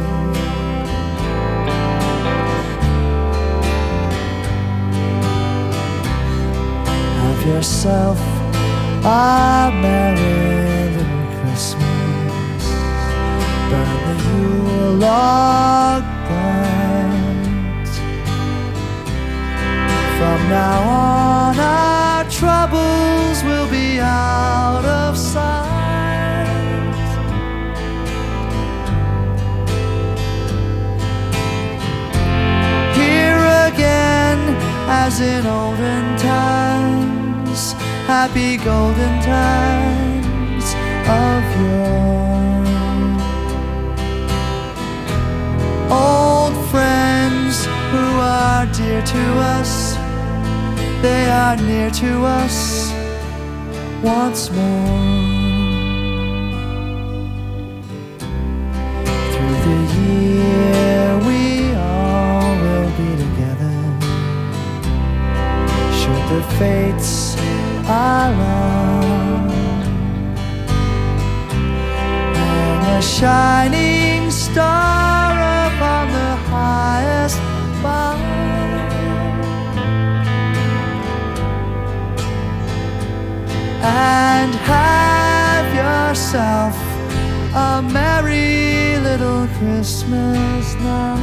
Have yourself a merry Christmas. Burn the Yule log bright. From now on, our troubles will be out of sight. Here again, as in olden times, happy golden times of yore. Old friends who are dear to us, they are near to us once more. Through the year we all will be together, should the fates allow. A shining star upon the highest bough. And have yourself a merry little Christmas now.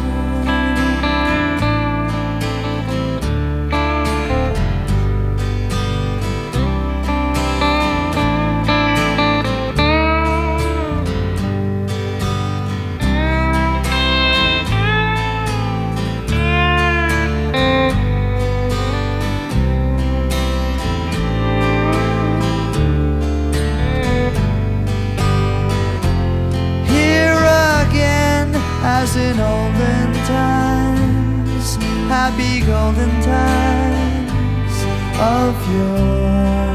As in olden times, happy golden times of yore.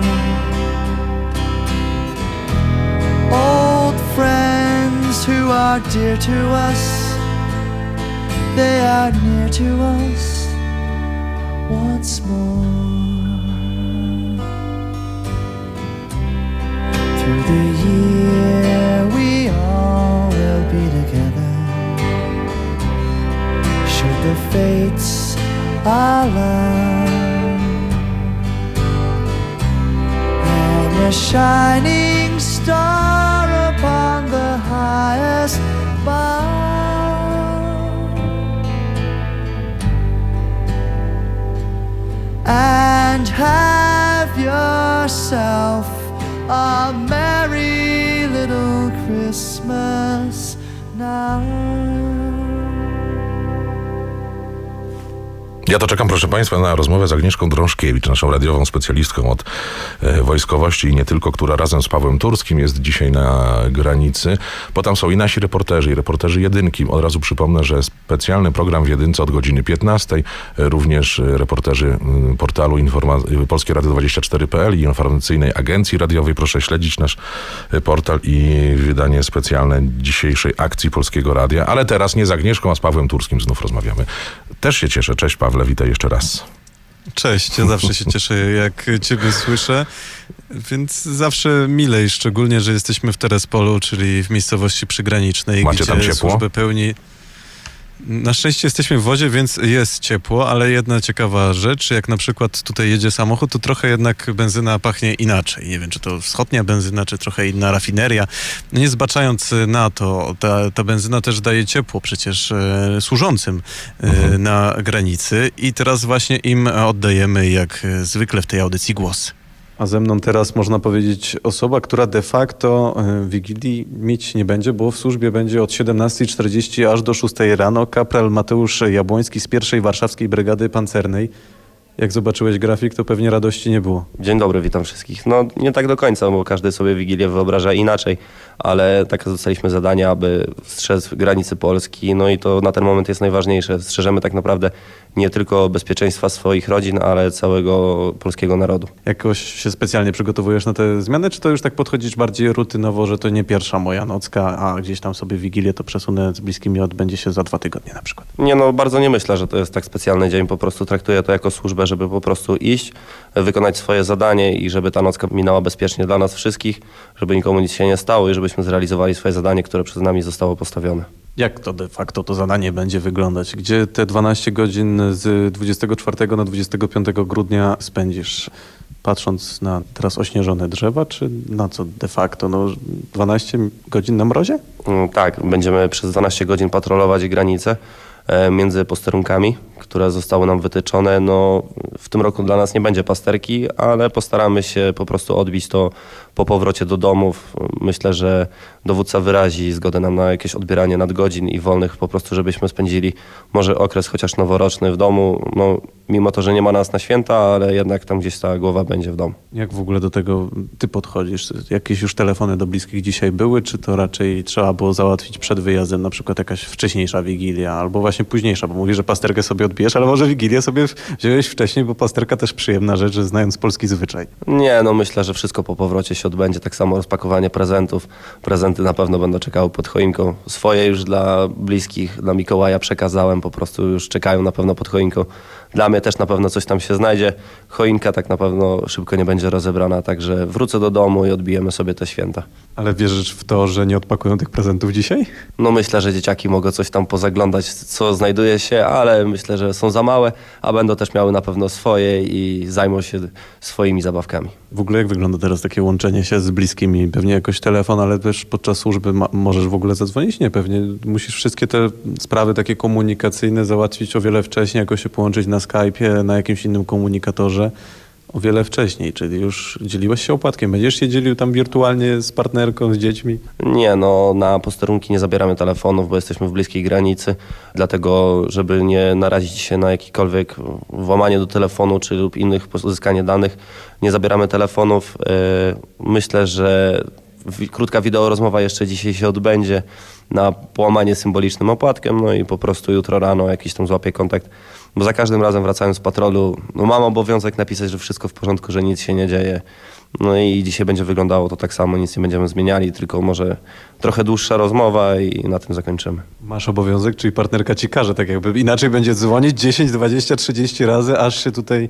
Old friends who are dear to us, they are near to us once more. Through the year we all will be together, the fates allow. And a shining star upon the highest bough. And have yourself a merry little Christmas now. Ja to czekam, proszę Państwa, na rozmowę z Agnieszką Drążkiewicz, naszą radiową specjalistką od e, wojskowości i nie tylko, która razem z Pawłem Turskim jest dzisiaj na granicy, bo tam są i nasi reporterzy, i reporterzy Jedynki. Od razu przypomnę, że specjalny program w Jedynce od godziny piętnastej, e, również reporterzy m, portalu informa- Polskie Radio dwadzieścia cztery kropka p l i informacyjnej agencji radiowej. Proszę śledzić nasz e, portal i wydanie specjalne dzisiejszej akcji Polskiego Radia. Ale teraz nie z Agnieszką, a z Pawłem Turskim znów rozmawiamy. Też się cieszę. Cześć Pawle, witaj jeszcze raz. Cześć, ja zawsze się cieszę, jak Ciebie słyszę, więc zawsze milej, szczególnie, że jesteśmy w Terespolu, czyli w miejscowości przygranicznej, Macie gdzie tam ciepło? służbę pełni... Na szczęście jesteśmy w wodzie, więc jest ciepło, ale jedna ciekawa rzecz, jak na przykład tutaj jedzie samochód, to trochę jednak benzyna pachnie inaczej. Nie wiem, czy to wschodnia benzyna, czy trochę inna rafineria. Nie zbaczając na to, ta, ta benzyna też daje ciepło przecież e, służącym e, mhm. na granicy i teraz właśnie im oddajemy jak zwykle w tej audycji głos. A ze mną teraz można powiedzieć osoba, która de facto y, Wigilii mieć nie będzie, bo w służbie będzie od siedemnastej czterdzieści aż do szóstej rano. Kapral Mateusz Jabłoński z pierwszej Warszawskiej Brygady Pancernej. Jak zobaczyłeś grafik, to pewnie radości nie było. Dzień dobry, witam wszystkich. No nie tak do końca, bo każdy sobie Wigilię wyobraża inaczej, ale takie dostaliśmy zadanie, aby strzec granicy Polski, no i to na ten moment jest najważniejsze. Strzeżemy tak naprawdę nie tylko bezpieczeństwa swoich rodzin, ale całego polskiego narodu. Jakoś się specjalnie przygotowujesz na te zmiany, czy to już tak podchodzisz bardziej rutynowo, że to nie pierwsza moja nocka, a gdzieś tam sobie Wigilię to przesunę z bliskimi, odbędzie się za dwa tygodnie na przykład? Nie, no bardzo nie myślę, że to jest tak specjalny dzień, po prostu traktuję to jako służbę, żeby po prostu iść, wykonać swoje zadanie i żeby ta nocka minęła bezpiecznie dla nas wszystkich, żeby nikomu nic się nie stało i żebyśmy zrealizowali swoje zadanie, które przed nami zostało postawione. Jak to de facto to zadanie będzie wyglądać? Gdzie te dwanaście godzin z dwudziestego czwartego na dwudziestego piątego grudnia spędzisz? Patrząc na teraz ośnieżone drzewa, czy na co de facto? No, dwanaście godzin na mrozie? Mm, tak, będziemy przez dwanaście godzin patrolować granicę e, między posterunkami, które zostały nam wytyczone. No, w tym roku dla nas nie będzie pasterki, ale postaramy się po prostu odbić to po powrocie do domów. Myślę, że dowódca wyrazi zgodę nam na jakieś odbieranie nadgodzin i wolnych, po prostu żebyśmy spędzili może okres chociaż noworoczny w domu. No, mimo to, że nie ma nas na święta, ale jednak tam gdzieś ta głowa będzie w domu. Jak w ogóle do tego ty podchodzisz? Jakieś już telefony do bliskich dzisiaj były, czy to raczej trzeba było załatwić przed wyjazdem, na przykład jakaś wcześniejsza Wigilia, albo właśnie późniejsza, bo mówisz, że pasterkę sobie odbijesz, ale może Wigilię sobie wziąłeś wcześniej, bo pasterka też przyjemna rzecz, że znając polski zwyczaj. Nie, no myślę, że wszystko po powrocie się odbędzie. Tak samo rozpakowanie prezentów. Prezenty na pewno będą czekały pod choinką. Swoje już dla bliskich, dla Mikołaja przekazałem, po prostu już czekają na pewno pod choinką. Dla mnie też na pewno coś tam się znajdzie. Choinka tak na pewno szybko nie będzie rozebrana, także wrócę do domu i odbijemy sobie te święta. Ale wierzysz w to, że nie odpakują tych prezentów dzisiaj? No myślę, że dzieciaki mogą coś tam pozaglądać, co znajduje się, ale myślę, że są za małe, a będą też miały na pewno swoje i zajmą się swoimi zabawkami. W ogóle jak wygląda teraz takie łączenie się z bliskimi? Pewnie jakoś telefon, ale też podczas służby ma- możesz w ogóle zadzwonić? Nie, pewnie musisz wszystkie te sprawy takie komunikacyjne załatwić o wiele wcześniej, jakoś się połączyć na Skype'ie, na jakimś innym komunikatorze o wiele wcześniej, czyli już dzieliłeś się opłatkiem. Będziesz się dzielił tam wirtualnie z partnerką, z dziećmi? Nie, no na posterunki nie zabieramy telefonów, bo jesteśmy w bliskiej granicy, dlatego żeby nie narazić się na jakikolwiek włamanie do telefonu czy lub innych pozyskanie danych, nie zabieramy telefonów. Myślę, że krótka wideorozmowa jeszcze dzisiaj się odbędzie na połamanie symbolicznym opłatkiem, no i po prostu jutro rano jakiś tam złapię kontakt, bo za każdym razem wracając z patrolu, no mam obowiązek napisać, że wszystko w porządku, że nic się nie dzieje. No i dzisiaj będzie wyglądało to tak samo, nic nie będziemy zmieniali, tylko może trochę dłuższa rozmowa i na tym zakończymy. Masz obowiązek, czyli partnerka ci każe, tak jakby inaczej będzie dzwonić dziesięć, dwadzieścia, trzydzieści razy, aż się tutaj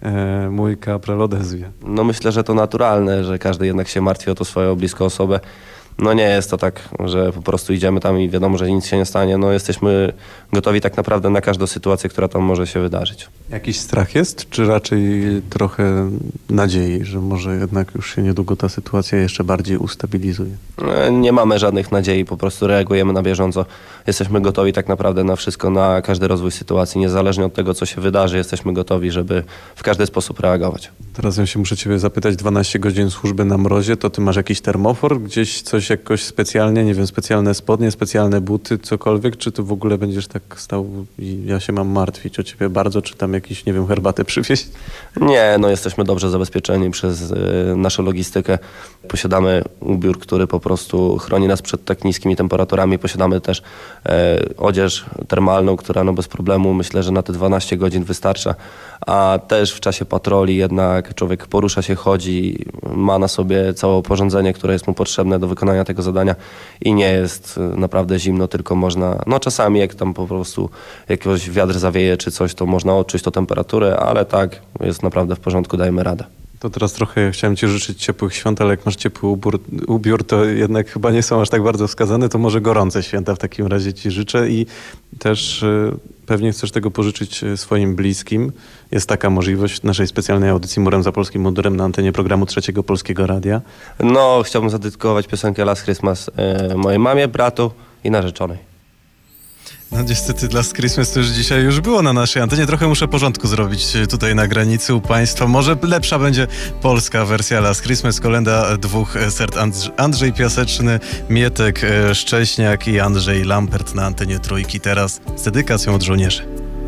e, mój kapral odezwie. No myślę, że to naturalne, że każdy jednak się martwi o to swoją bliską osobę. No nie jest to tak, że po prostu idziemy tam i wiadomo, że nic się nie stanie. No jesteśmy gotowi tak naprawdę na każdą sytuację, która tam może się wydarzyć. Jakiś strach jest, czy raczej trochę nadziei, że może jednak już się niedługo ta sytuacja jeszcze bardziej ustabilizuje? Nie mamy żadnych nadziei, po prostu reagujemy na bieżąco. Jesteśmy gotowi tak naprawdę na wszystko, na każdy rozwój sytuacji. Niezależnie od tego, co się wydarzy, jesteśmy gotowi, żeby w każdy sposób reagować. Teraz ja się muszę ciebie zapytać, dwanaście godzin służby na mrozie, to ty masz jakiś termofor? Gdzieś coś coś jakoś specjalnie, nie wiem, specjalne spodnie, specjalne buty, cokolwiek, czy ty w ogóle będziesz tak stał i ja się mam martwić o ciebie bardzo, czy tam jakiś, nie wiem, herbatę przywieźć? Nie, no jesteśmy dobrze zabezpieczeni przez y, naszą logistykę. Posiadamy ubiór, który po prostu chroni nas przed tak niskimi temperaturami. Posiadamy też y, odzież termalną, która no bez problemu myślę, że na te dwanaście godzin wystarcza. A też w czasie patroli jednak człowiek porusza się, chodzi, ma na sobie całe oporządzenie, które jest mu potrzebne do wykonania tego zadania i nie jest naprawdę zimno, tylko można, no czasami jak tam po prostu jakiś wiatr zawieje czy coś, to można odczuć tą temperaturę, ale tak, jest naprawdę w porządku, dajemy radę. To teraz trochę chciałem ci życzyć ciepłych świąt, ale jak masz ciepły ubiór, ubiór, to jednak chyba nie są aż tak bardzo wskazane, to może gorące święta w takim razie ci życzę i też y, pewnie chcesz tego pożyczyć swoim bliskim. Jest taka możliwość w naszej specjalnej audycji Murem za polskim mundurem na antenie programu Trzeciego Polskiego Radia. No, chciałbym zadedykować piosenkę Last Christmas y, mojej mamie, bratu i narzeczonej. No niestety Last Christmas to już dzisiaj już było na naszej antenie. Trochę muszę porządku zrobić tutaj na granicy u państwa. Może lepsza będzie polska wersja Last Christmas. Kolenda dwóch sert. Andrz- Andrzej Piaseczny, Mietek Szcześniak i Andrzej Lampert na antenie Trójki. Teraz z dedykacją od żołnierzy.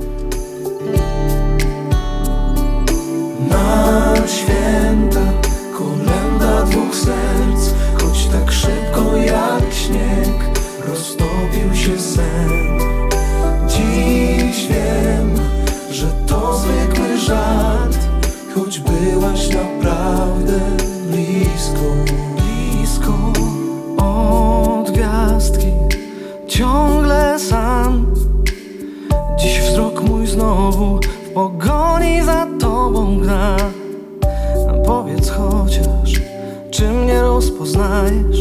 Na święta kolenda dwóch serc, choć tak szybko jak śnieg roztopił się sen. Dziś wiem, że to zwykły żart, choć byłaś naprawdę blisko, blisko. Od gwiazdki ciągle sam, dziś wzrok mój znowu w pogoni za tobą gra. Powiedz chociaż, czy mnie rozpoznajesz?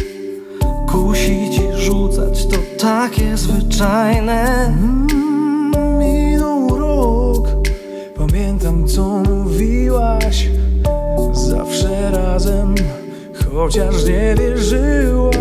Kusi ci rzucać, to takie zwyczajne. mm, Minął rok, pamiętam co mówiłaś, zawsze razem, chociaż nie wierzyłaś.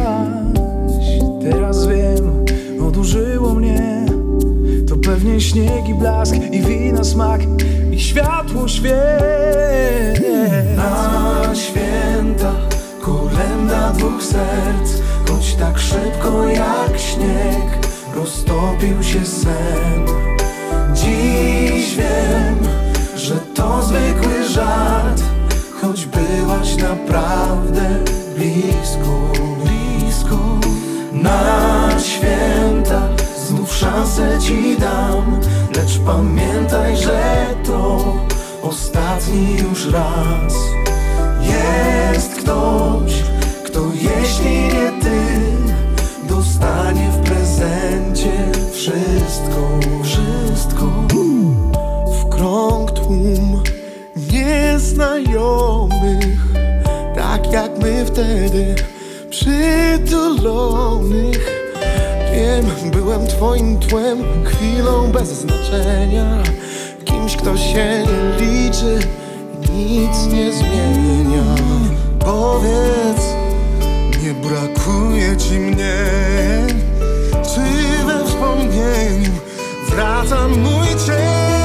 Teraz wiem, odurzyło mnie to pewnie śnieg i blask, i wina smak, i światło świec. Na święta kolenda dwóch serc, choć tak szybko jak śnieg roztopił się sen. Dziś wiem, że to zwykły żart, choć byłaś naprawdę blisko, blisko. Na święta znów szansę ci dam, lecz pamiętaj, że to ostatni już raz. Jest ktoś, kto jeśli nie ty, dostanie w prezencie wszystko, wszystko. W krąg tłum nieznajomych, tak jak my wtedy, przytulonych. Wiem, byłem twoim tłem, chwilą bez znaczenia, kimś, kto się nie liczy i nic nie zmienia. Powiedz, nie brakuje ci mnie, czy we wspomnieniu wraca mój cień?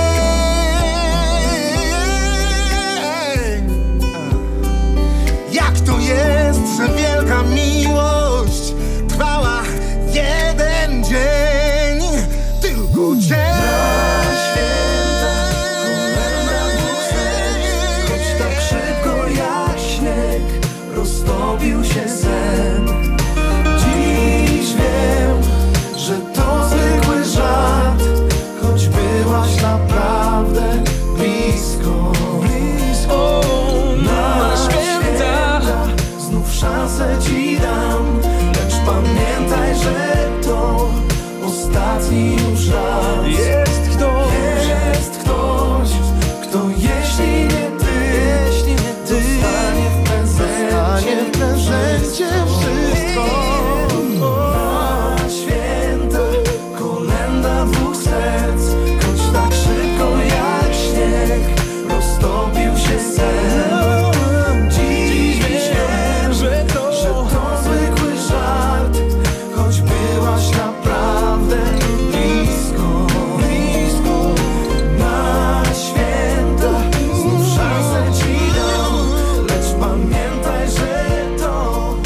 Jak to jest, że wielka miłość trwała jeden dzień, tylko dzień. Na święta kolenda dwóch serc, choć tak szybko jak śnieg roztopił się sen. Dziś wiem, że to zwykły żart, choć byłaś naprawdę blisko, blisko. Na święta znów szansę ci dam, lecz pamiętaj, że to ostatni już raz. Jest ktoś, jest ktoś, kto jeśli nie ty, jeśli nie ty, dostanie w prezencie, w prezencie wszystko. Na święta kolenda dwóch serc, choć tak szybko jak śnieg roztopił się sen. Dziś wiem, że to, że to zwykły żart, choć byłaś naprawdę blisko, blisko. Na święta znów szansę ci dam, lecz pamiętaj, że to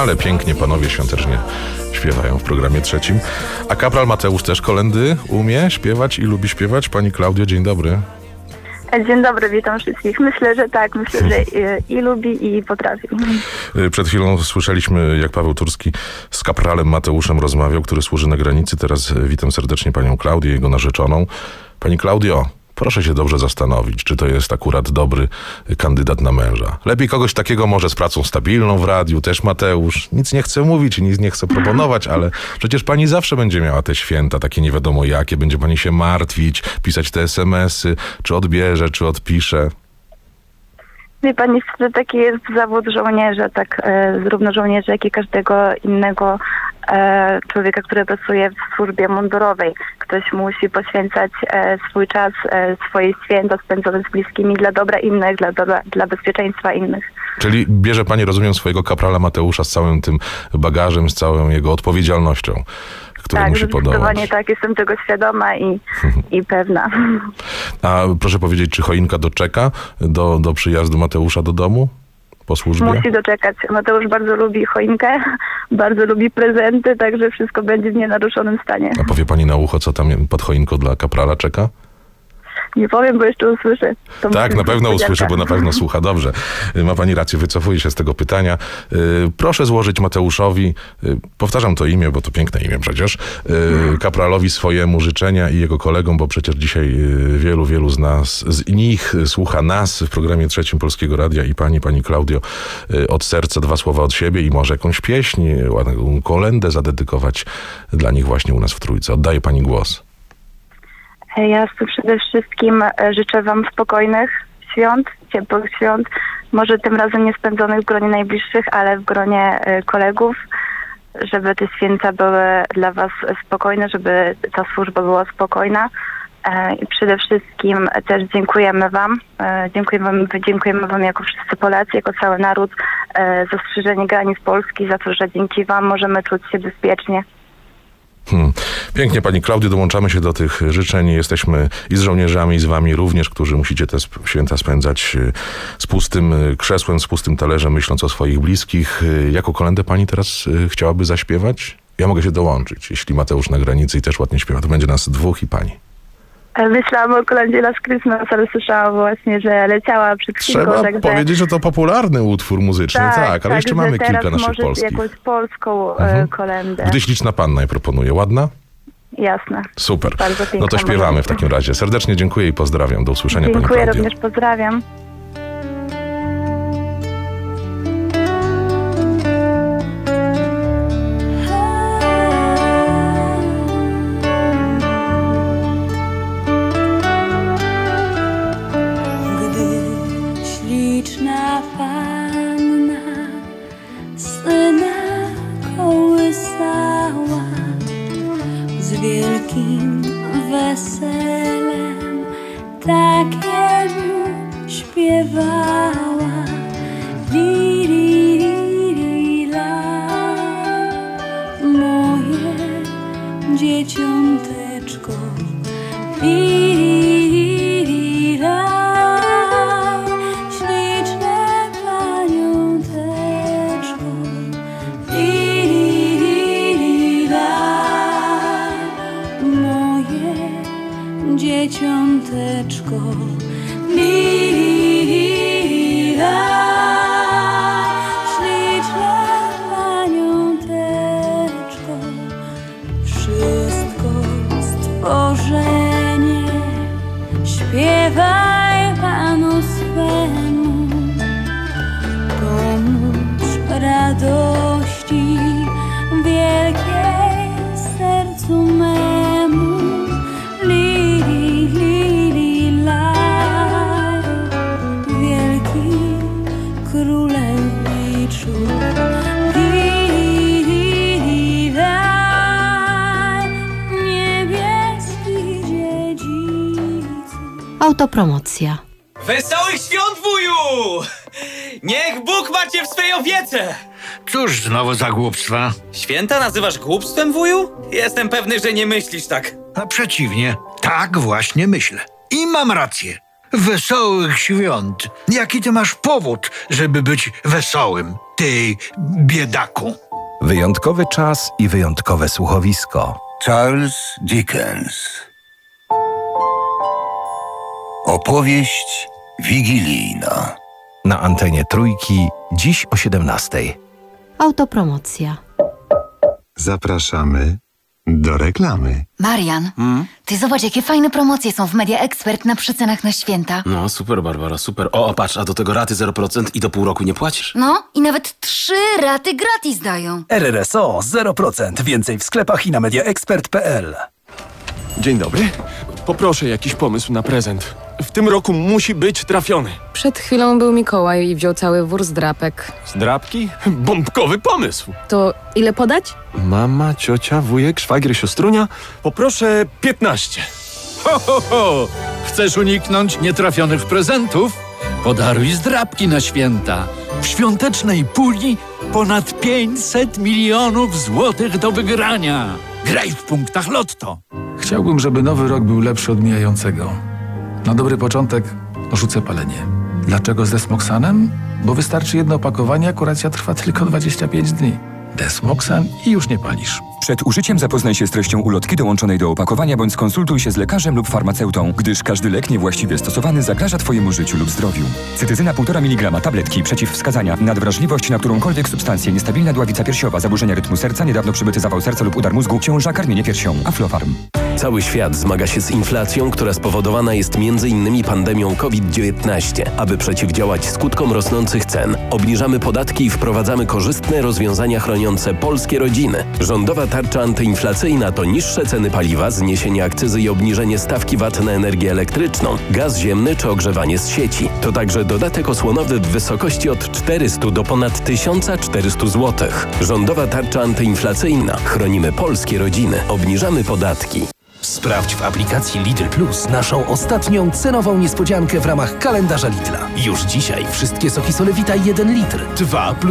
ale pięknie panowie świątecznie śpiewają w programie trzecim. A kapral Mateusz też kolędy umie śpiewać i lubi śpiewać. Pani Klaudio, dzień dobry. Dzień dobry, witam wszystkich. Myślę, że tak, myślę, że i, i lubi, i potrafi. Przed chwilą słyszeliśmy, jak Paweł Turski z kapralem Mateuszem rozmawiał, który służy na granicy. Teraz witam serdecznie panią Klaudię, jego narzeczoną. Pani Klaudio, proszę się dobrze zastanowić, czy to jest akurat dobry kandydat na męża. Lepiej kogoś takiego może z pracą stabilną w radiu, też Mateusz. Nic nie chce mówić, nic nie chce proponować, ale przecież pani zawsze będzie miała te święta, takie nie wiadomo jakie. Będzie pani się martwić, pisać te esemesy, czy odbierze, czy odpisze. Wie pani, że taki jest zawód żołnierza, tak e, zarówno żołnierza, jak i każdego innego e, człowieka, który pracuje w służbie mundurowej. Ktoś musi poświęcać e, swój czas, e, swoje święta spędzone z bliskimi dla dobra innych, dla, dobra, dla bezpieczeństwa innych. Czyli bierze pani, rozumiem, swojego kaprala Mateusza z całym tym bagażem, z całą jego odpowiedzialnością, której tak, musi podołać. Zdecydowanie tak, jestem tego świadoma i, i pewna. A proszę powiedzieć, czy choinka doczeka do, do przyjazdu Mateusza do domu po służbie? Musi doczekać. Mateusz bardzo lubi choinkę, bardzo lubi prezenty, także wszystko będzie w nienaruszonym stanie. A powie pani na ucho, co tam pod choinką dla kaprala czeka? Nie powiem, bo jeszcze usłyszę. To tak, na pewno usłyszę, usłyszę, bo na pewno słucha dobrze. Ma pani rację, wycofuję się z tego pytania. Proszę złożyć Mateuszowi, powtarzam to imię, bo to piękne imię przecież, kapralowi swojemu życzenia i jego kolegom, bo przecież dzisiaj wielu, wielu z nas, z nich słucha nas w programie trzecim Polskiego Radia i pani, pani Klaudio, od serca dwa słowa od siebie i może jakąś pieśń, ładną kolędę zadedykować dla nich właśnie u nas w Trójce. Oddaję pani głos. Ja przede wszystkim życzę wam spokojnych świąt, ciepłych świąt, może tym razem nie spędzonych w gronie najbliższych, ale w gronie kolegów, żeby te święta były dla was spokojne, żeby ta służba była spokojna. I przede wszystkim też dziękujemy wam, dziękujemy wam, dziękujemy wam jako wszyscy Polacy, jako cały naród za strzeżenie granic Polski, za to, że dzięki wam możemy czuć się bezpiecznie. Hmm. Pięknie, pani Klaudio, dołączamy się do tych życzeń. Jesteśmy i z żołnierzami, i z wami również, którzy musicie te święta spędzać z pustym krzesłem, z pustym talerzem, myśląc o swoich bliskich. Jaką kolędę pani teraz chciałaby zaśpiewać? Ja mogę się dołączyć. Jeśli Mateusz na granicy i też ładnie śpiewa, to będzie nas dwóch i pani. Myślałam o kolędzie Last Christmas, ale słyszałam właśnie, że leciała przed chwilką. Trzeba także... powiedzieć, że to popularny utwór muzyczny, tak, tak ale tak, jeszcze mamy kilka naszych może polskich. jakąś polską mhm. kolędę. Gdy śliczna panna je proponuje. Ładna? Jasne. Super. Bardzo piękna. No to śpiewamy w takim razie. Serdecznie dziękuję i pozdrawiam. Do usłyszenia, pani Dziękuję, Klaudio. również pozdrawiam. Śliczna panna syna kołysała, z wielkim weselem takiemu śpiewała. Li, li, li, li, la, moje dzieciąteczko. Li, li, li, li, la. Dzieciąteczko, li, li, li, la, śliczna paniąteczko, wszystko stworzenie, śpiewaj Panu swemu, pomóż radości wielkiej sercu memu. Autopromocja. Wesołych świąt, wuju! Niech Bóg macie w swej owiece! Cóż znowu za głupstwa? Święta nazywasz głupstwem, wuju? Jestem pewny, że nie myślisz tak. A przeciwnie, tak właśnie myślę. I mam rację. Wesołych świąt. Jaki ty masz powód, żeby być wesołym? ty biedaku. Wyjątkowy czas i wyjątkowe słuchowisko. Charles Dickens. Opowieść wigilijna. Na antenie Trójki, dziś o siedemnastej. Autopromocja. Zapraszamy do reklamy. Marian, ty zobacz, jakie fajne promocje są w Media Expert na przecenach na święta. No super, Barbara, super. O, patrz, a do tego raty zero procent i do pół roku nie płacisz. No i nawet trzy raty gratis dają. R R S O zero procent. Więcej w sklepach i na mediaexpert kropka p l. Dzień dobry. Poproszę jakiś pomysł na prezent. W tym roku musi być trafiony. Przed chwilą był Mikołaj i wziął cały wór zdrapek. Zdrapki? Bombkowy pomysł. To ile podać? Mama, ciocia, wujek, szwagier, siostrunia. Poproszę piętnaście. Ho, ho, ho! Chcesz uniknąć nietrafionych prezentów? Podaruj zdrapki na święta. W świątecznej puli ponad pięćset milionów złotych do wygrania. Graj w punktach Lotto. Chciałbym, żeby nowy rok był lepszy od mijającego. Na dobry początek rzucę palenie. Dlaczego z Desmoxanem? Bo wystarczy jedno opakowanie, a kuracja trwa tylko dwadzieścia pięć dni. Desmoxan i już nie palisz. Przed użyciem zapoznaj się z treścią ulotki dołączonej do opakowania bądź skonsultuj się z lekarzem lub farmaceutą, gdyż każdy lek niewłaściwie stosowany zagraża Twojemu życiu lub zdrowiu. Cytyzyna półtora miligrama, tabletki, przeciwwskazania, nadwrażliwość na którąkolwiek substancję, niestabilna dławica piersiowa, zaburzenia rytmu serca, niedawno przybyty zawał serca lub udar mózgu, ciąża, karmienie piersią. Aflofarm. Cały świat zmaga się z inflacją, która spowodowana jest między innymi pandemią COVID dziewiętnaście. Aby przeciwdziałać skutkom rosnących cen, obniżamy podatki i wprowadzamy korzystne rozwiązania chroniące polskie rodziny. Rządowa tarcza antyinflacyjna to niższe ceny paliwa, zniesienie akcyzy i obniżenie stawki V A T na energię elektryczną, gaz ziemny czy ogrzewanie z sieci. To także dodatek osłonowy w wysokości od czterystu do ponad tysiąc czterystu złotych. Rządowa tarcza antyinflacyjna. Chronimy polskie rodziny. Obniżamy podatki. Sprawdź w aplikacji Lidl Plus naszą ostatnią cenową niespodziankę w ramach kalendarza Lidla. Już dzisiaj wszystkie soki Solewita jeden litr. dwa plus